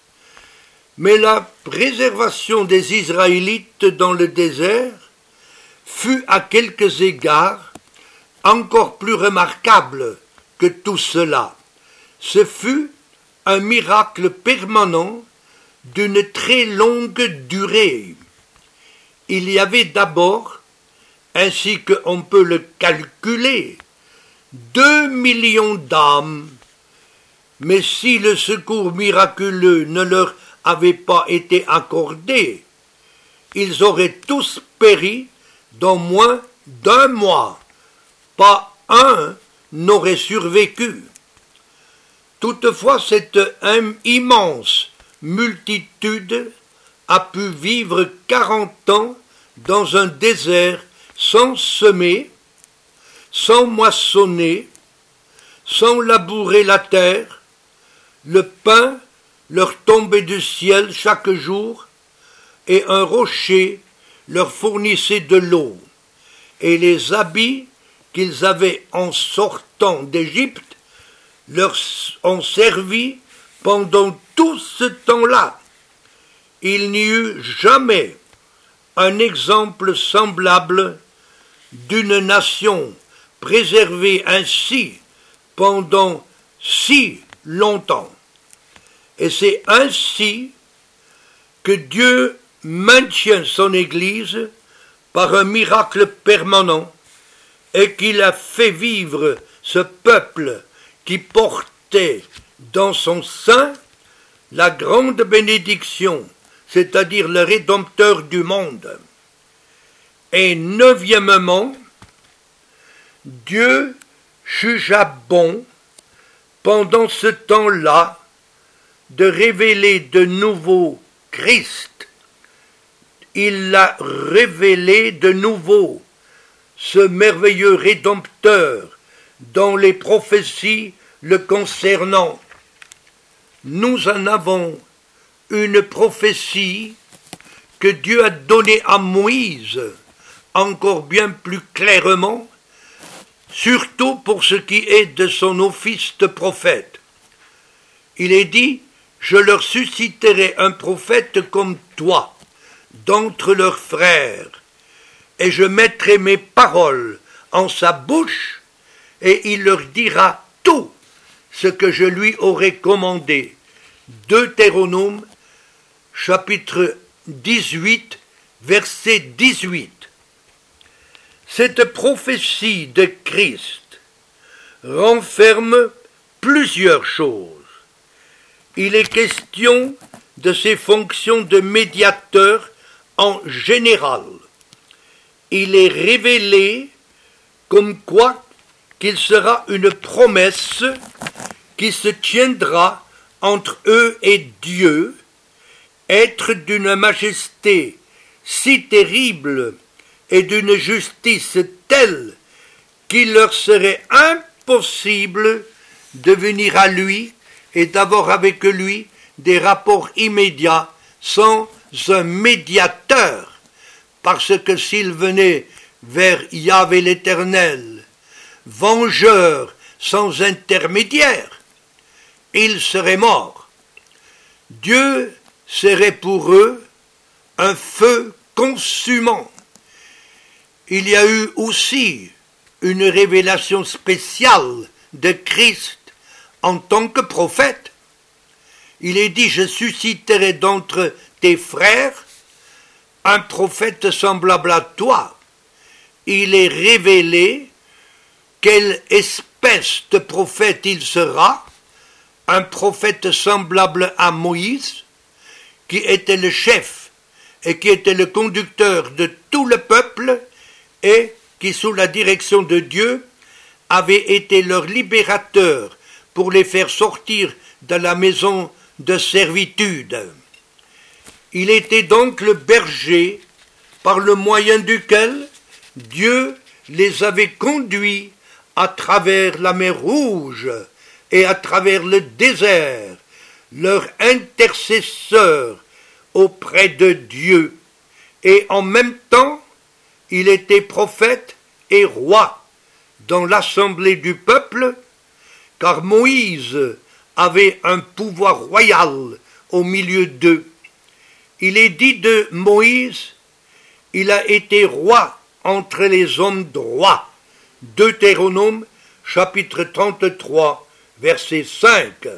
Mais la préservation des Israélites dans le désert fut à quelques égards encore plus remarquable que tout cela. Ce fut un miracle permanent d'une très longue durée. Il y avait d'abord, ainsi qu'on peut le calculer, deux millions d'âmes, mais si le secours miraculeux ne leur avait pas été accordé, ils auraient tous péri dans moins d'un mois. Pas un n'aurait survécu. Toutefois, cette immense multitude a pu vivre quarante ans dans un désert sans semer, sans moissonner, sans labourer la terre. Le pain leur tombait du ciel chaque jour et un rocher leur fournissait de l'eau. Et les habits qu'ils avaient en sortant d'Égypte leur ont servi pendant tout ce temps-là. Il n'y eut jamais un exemple semblable d'une nation préservée ainsi pendant si longtemps. Et c'est ainsi que Dieu maintient son Église par un miracle permanent et qu'il a fait vivre ce peuple qui portait dans son sein la grande bénédiction, c'est-à-dire le Rédempteur du monde. Et neuvièmement, Dieu jugea bon, pendant ce temps-là, de révéler de nouveau Christ. Il l'a révélé de nouveau, ce merveilleux Rédempteur, dans les prophéties le concernant. Nous en avons une prophétie que Dieu a donnée à Moïse, encore bien plus clairement, surtout pour ce qui est de son office de prophète. Il est dit je leur susciterai un prophète comme toi, d'entre leurs frères, et je mettrai mes paroles en sa bouche, et il leur dira tout ce que je lui aurai commandé. Deutéronome, chapitre dix-huit, verset dix-huit. Cette prophétie de Christ renferme plusieurs choses. Il est question de ses fonctions de médiateur en général. Il est révélé comme quoi qu'il sera une promesse qui se tiendra entre eux et Dieu, être d'une majesté si terrible et d'une justice telle qu'il leur serait impossible de venir à lui et d'avoir avec lui des rapports immédiats sans un médiateur, parce que s'il venait vers Yahvé l'Éternel, vengeur sans intermédiaire, ils seraient morts. Dieu serait pour eux un feu consumant. Il y a eu aussi une révélation spéciale de Christ en tant que prophète. Il est dit, je susciterai d'entre tes frères un prophète semblable à toi. Il est révélé quelle espèce de prophète il sera, un prophète semblable à Moïse, qui était le chef et qui était le conducteur de tout le peuple et qui, sous la direction de Dieu, avait été leur libérateur pour les faire sortir de la maison de servitude. Il était donc le berger par le moyen duquel Dieu les avait conduits à travers la mer Rouge et à travers le désert, leur intercesseur auprès de Dieu. Et en même temps, il était prophète et roi dans l'assemblée du peuple, car Moïse avait un pouvoir royal au milieu d'eux. Il est dit de Moïse, il a été roi entre les hommes droits. Deutéronome, chapitre trente-trois, verset cinq.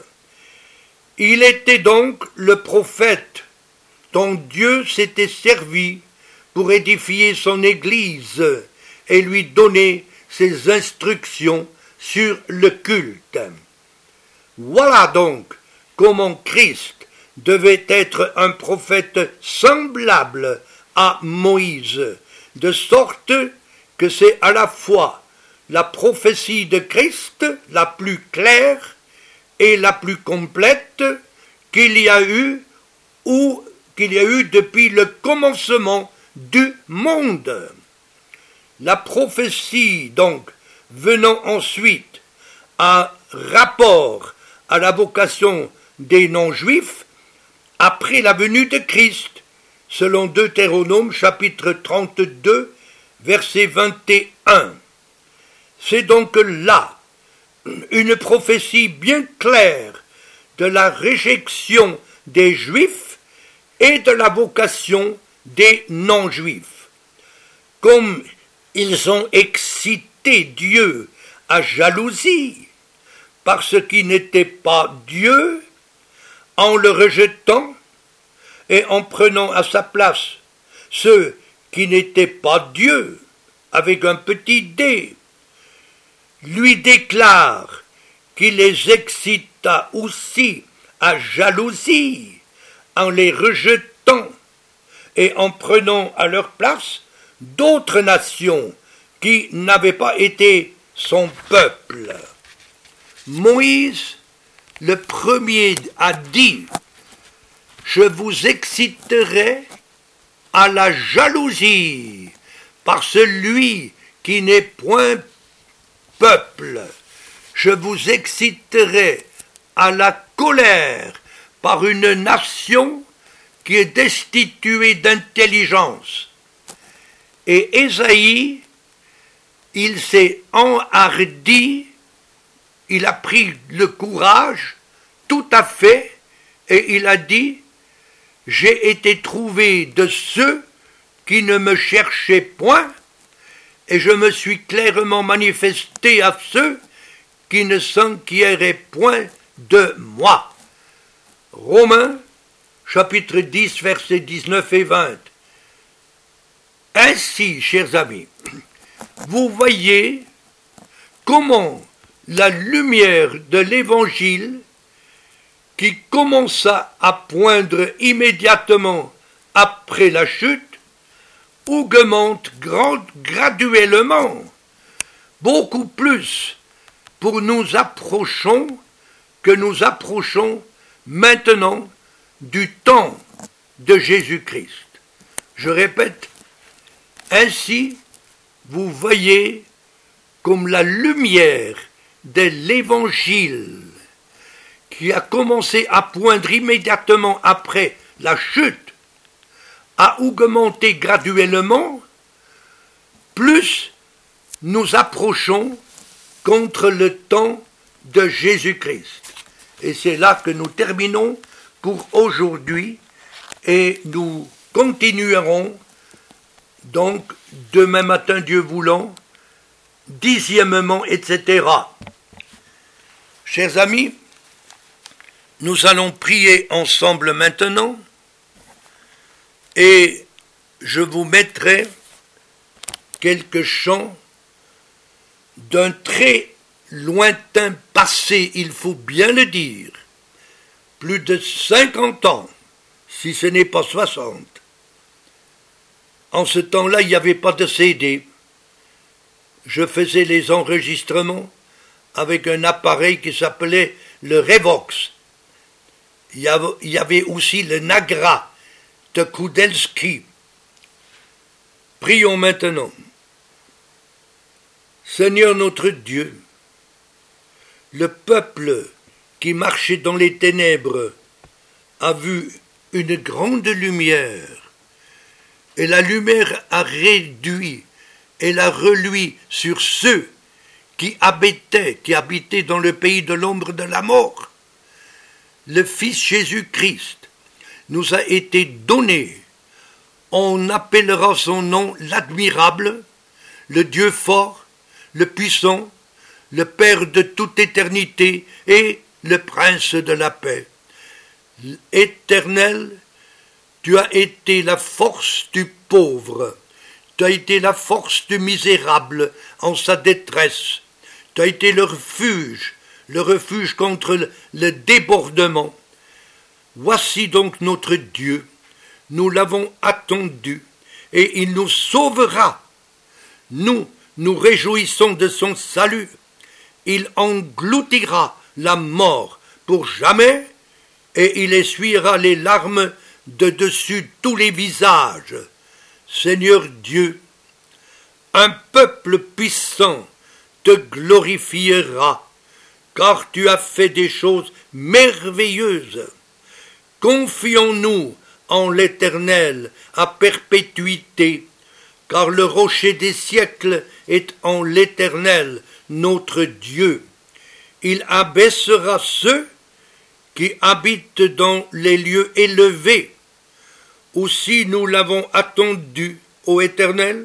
Il était donc le prophète dont Dieu s'était servi pour édifier son Église et lui donner ses instructions sur le culte. Voilà donc comment Christ devait être un prophète semblable à Moïse, de sorte que c'est à la fois la prophétie de Christ la plus claire et la plus complète qu'il y a eu ou qu'il y a eu depuis le commencement du monde. La prophétie, donc, venant ensuite à rapport à la vocation des non-juifs, après la venue de Christ, selon Deutéronome chapitre trente-deux, verset vingt et un. C'est donc là une prophétie bien claire de la réjection des Juifs et de la vocation des non-Juifs. Comme ils ont excité Dieu à jalousie par ce qui n'était pas Dieu, en le rejetant et en prenant à sa place ceux qui n'étaient pas Dieu, avec un petit d, lui déclare qu'il les excita aussi à jalousie en les rejetant et en prenant à leur place d'autres nations qui n'avaient pas été son peuple. Moïse, le premier, a dit « Je vous exciterai à la jalousie par celui qui n'est point peuple. Je vous exciterai à la colère par une nation qui est destituée d'intelligence. » Et Ésaïe, il s'est enhardi, il a pris le courage tout à fait, et il a dit, « J'ai été trouvé de ceux qui ne me cherchaient point, et je me suis clairement manifesté à ceux qui ne s'enquiéraient point de moi. » Romains, chapitre dix, versets dix-neuf et vingt. Ainsi, chers amis, vous voyez comment la lumière de l'Évangile, qui commença à poindre immédiatement après la chute, augmente grand, graduellement, beaucoup plus pour nous approchons que nous approchons maintenant du temps de Jésus-Christ. Je répète, ainsi, vous voyez comme la lumière de l'Évangile qui a commencé à poindre immédiatement après la chute, a augmenté graduellement, plus nous approchons contre le temps de Jésus-Christ. Et c'est là que nous terminons pour aujourd'hui et nous continuerons donc demain matin, Dieu voulant, dixièmement, et cetera. Chers amis, nous allons prier ensemble maintenant et je vous mettrai quelques chants d'un très lointain passé, il faut bien le dire, plus de cinquante ans, si ce n'est pas soixante. En ce temps-là, il n'y avait pas de C D. Je faisais les enregistrements avec un appareil qui s'appelait le Revox. Il y avait aussi le Nagra de Kudelski. Prions maintenant. Seigneur notre Dieu, le peuple qui marchait dans les ténèbres a vu une grande lumière, et la lumière a réduit et la reluit sur ceux qui habitaient, qui habitaient dans le pays de l'ombre de la mort. Le Fils Jésus-Christ nous a été donné. On appellera son nom l'admirable, le Dieu fort, le puissant, le Père de toute éternité et le Prince de la paix. Éternel, tu as été la force du pauvre, tu as été la force du misérable en sa détresse, tu as été le refuge, le refuge contre le débordement. Voici donc notre Dieu, nous l'avons attendu, et il nous sauvera. Nous nous réjouissons de son salut. Il engloutira la mort pour jamais, et il essuiera les larmes de dessus tous les visages. Seigneur Dieu, un peuple puissant te glorifiera, car tu as fait des choses merveilleuses. Confions-nous en l'Éternel à perpétuité, car le rocher des siècles est en l'Éternel, notre Dieu. Il abaissera ceux qui habitent dans les lieux élevés. Aussi nous l'avons attendu, ô Éternel,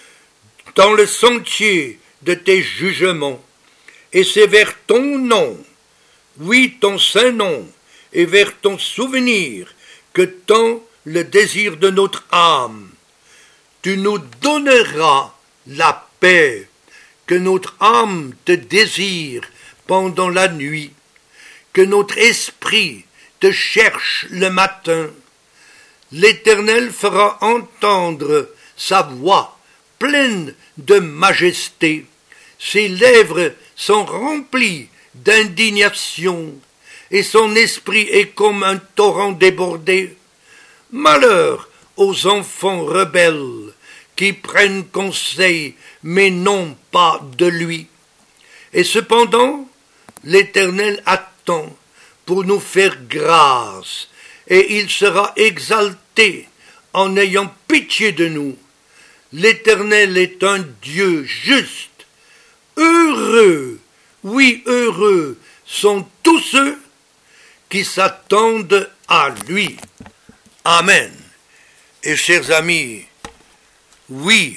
dans le sentier de tes jugements, et c'est vers ton nom, oui ton saint nom, et vers ton souvenir que tend le désir de notre âme. Tu nous donneras la paix que notre âme te désire pendant la nuit, que notre esprit te cherche le matin. L'Éternel fera entendre sa voix pleine de majesté. Ses lèvres sont remplies d'indignation, et son esprit est comme un torrent débordé. Malheur aux enfants rebelles qui prennent conseil, mais non pas de lui. Et cependant, l'Éternel attend pour nous faire grâce, et il sera exalté en ayant pitié de nous. L'Éternel est un Dieu juste. Heureux, oui heureux, sont tous ceux qui s'attendent à lui. Amen. Et chers amis, oui,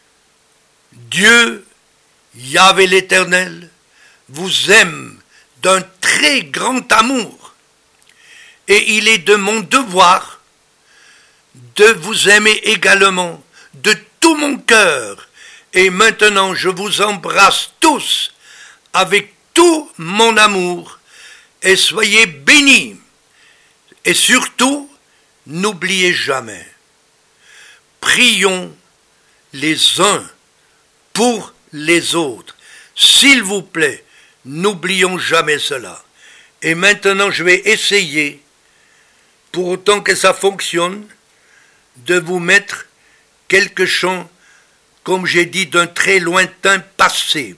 Dieu, Yahvé l'Éternel, vous aime d'un très grand amour. Et il est de mon devoir de vous aimer également de tout mon cœur. Et maintenant, je vous embrasse tous avec tout mon amour et soyez bénis. Et surtout, n'oubliez jamais, prions les uns pour les autres. S'il vous plaît, n'oublions jamais cela. Et maintenant, je vais essayer, pour autant que ça fonctionne, de vous mettre quelques chants, comme j'ai dit, d'un très lointain passé.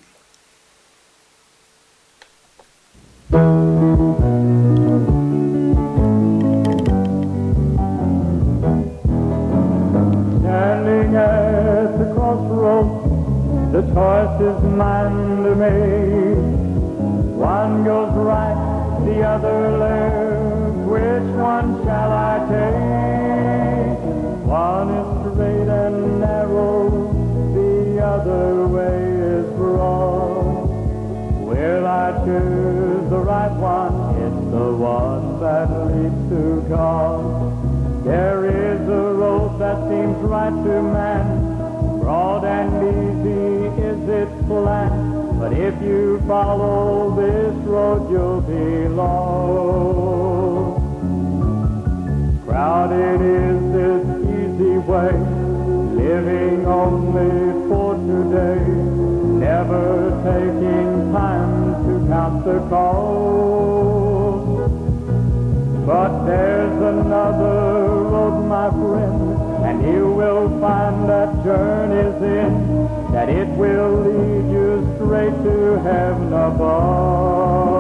Standing at the crossroads, the choice is mine to make. One goes right, the other left. Which one shall I take? One is straight and narrow, the other way is broad. Will I choose the right one? It's the one that leads to God. There is a road that seems right to man, broad and easy is its plan. But if you follow this road, you'll be lost. Crowded is this easy way, living only for today, never taking time to count the cost. But there's another road, my friend, and you will find that journey's in, that it will lead you straight to heaven above.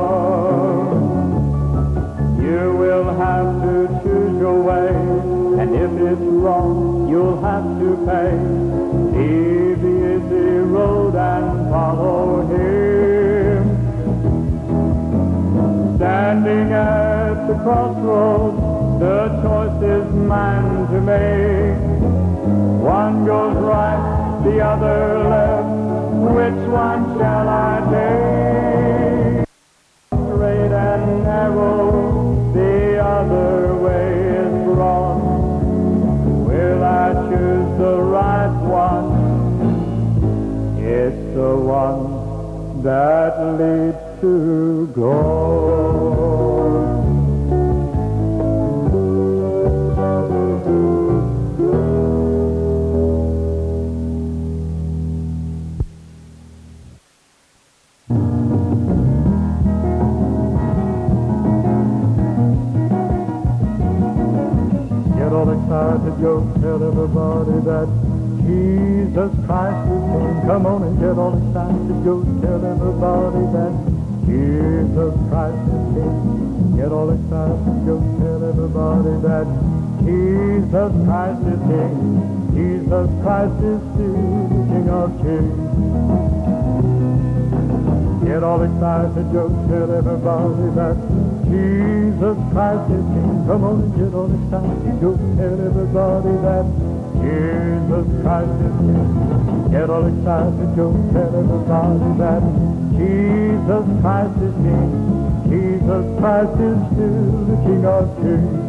You will have to choose your way, and if it's wrong, you'll have to pay. Leave the easy road and follow him. Standing at the crossroads, the choice is mine to make. One goes right, the other left. Which one shall I take? Straight and narrow, the other way is broad. Will I choose the right one? It's the one that leads to God. Get all excited, go tell everybody that Jesus Christ is King. Come on and get all excited, go tell everybody that Jesus Christ is King. Get all excited, go tell everybody that Jesus Christ is King. Jesus Christ is still the King of Kings. Get all excited, go tell everybody that Jesus Christ is King. Come on and get all excited, go tell everybody that Jesus Christ is King. Get all excited, go tell everybody that Jesus Christ is King. Jesus Christ is still the King of Kings.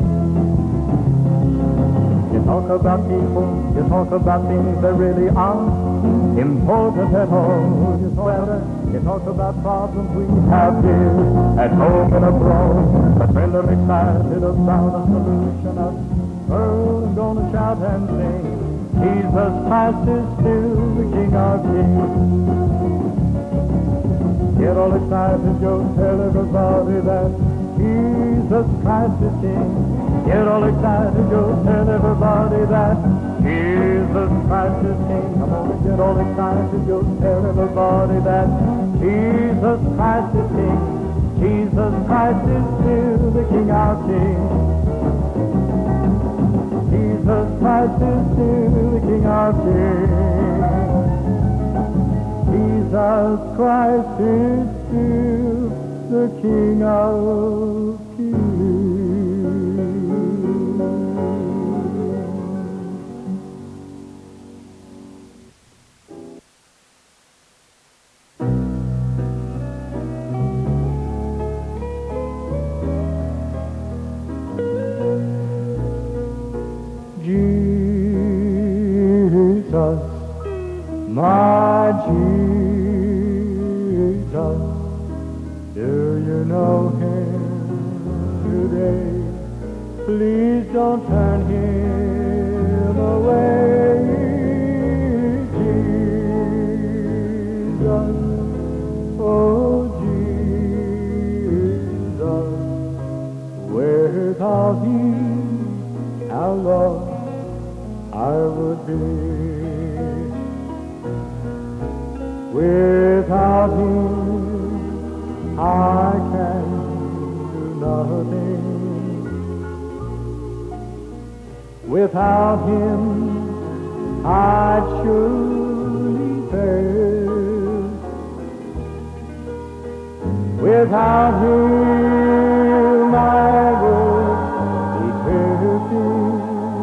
You talk about people, you talk about things that really aren't important at all. You talk, you talk about problems we have here at home and abroad. But friend, I'm excited about a solution. A world is gonna shout and sing. Jesus Christ is still the King of Kings. Get all excited, go tell everybody that Jesus Christ is King. Get all excited, go tell everybody that Jesus Christ is King. Come on and get all excited, go tell everybody that Jesus Christ is King. Jesus Christ is still the King of Kings. Jesus Christ is still the King of Kings. Jesus Christ is still the King of Kings. My Jesus, do you know him today? Please don't turn him away. Jesus, oh Jesus, without him, how lost I would be. Without him, I can do nothing. Without him, I'd surely fail. Without him, I would be drifting,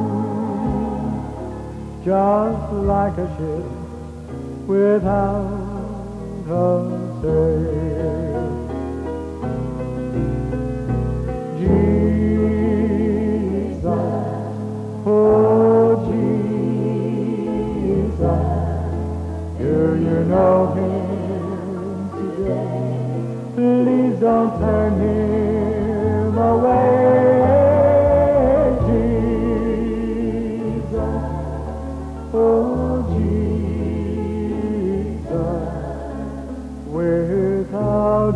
just like a ship without a sail. Jesus, oh Jesus, do you know him today? Please don't turn him away. Jesus, oh Jesus, without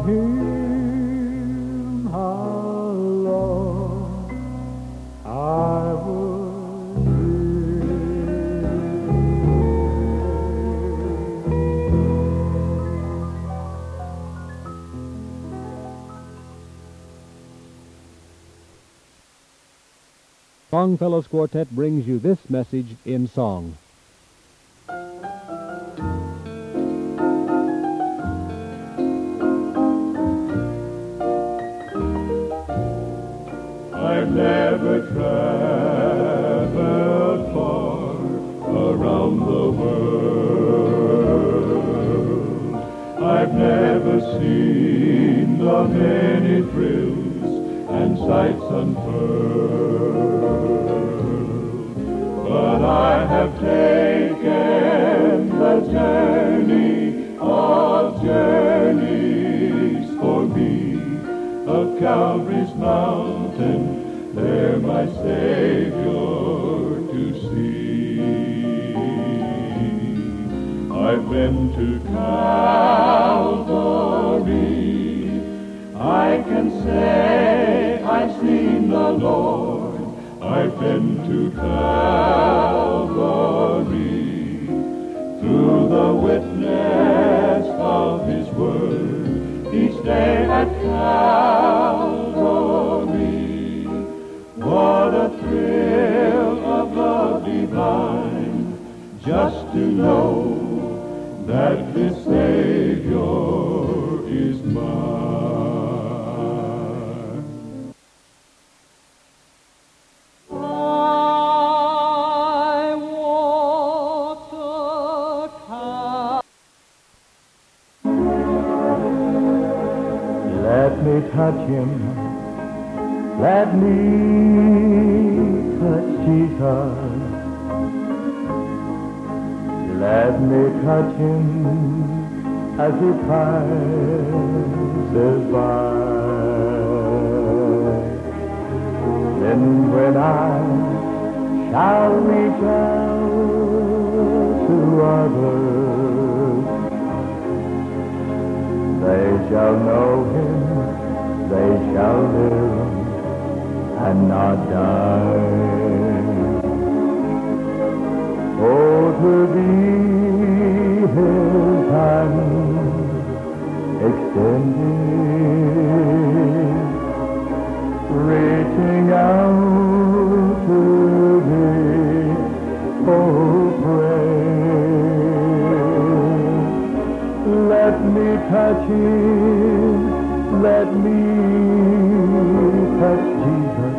him, how long I would Longfellow's Quartet brings you this message in song. I've never traveled far around the world. I've never seen the many thrills and sights unfurled. But I have taken the journey of journeys for me, of Calvary's mountain, there my Savior to see. I've been to Calvary, I can say I've seen the Lord. I've been to Calvary, through the witness of His word, each day at Calvary. What a thrill of love divine, just to know that this Savior is mine. I walk the path. Let me touch him, let me touch Jesus. Let me touch him as he passes by. Then when I shall reach out to others, they shall know him, they shall live and not die. Oh, to be his hand extended, reaching out to me, oh, pray. Let me touch him, let me touch Jesus,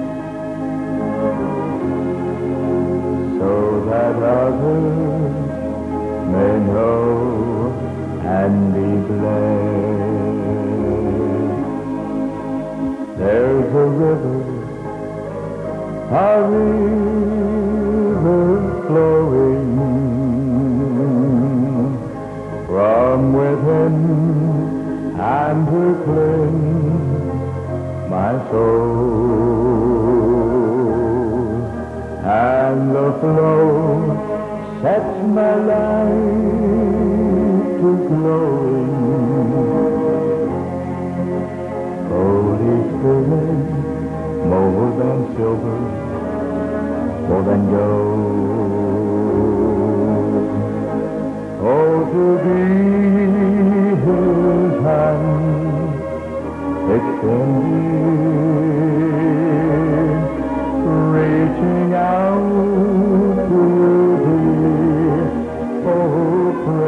so that others may know and be blessed. There's a river, a river flowing heaven and to cleanse my soul, and the flow sets my life to glowing. Holy Spirit, more than silver, more than gold. Oh, to be His hand extended, reaching out to Thee, oh,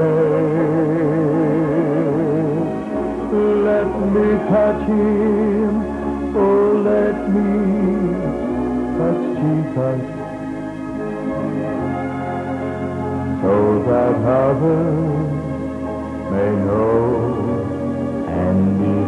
pray. Let me touch Him, oh, let me touch Jesus, so that others may know and be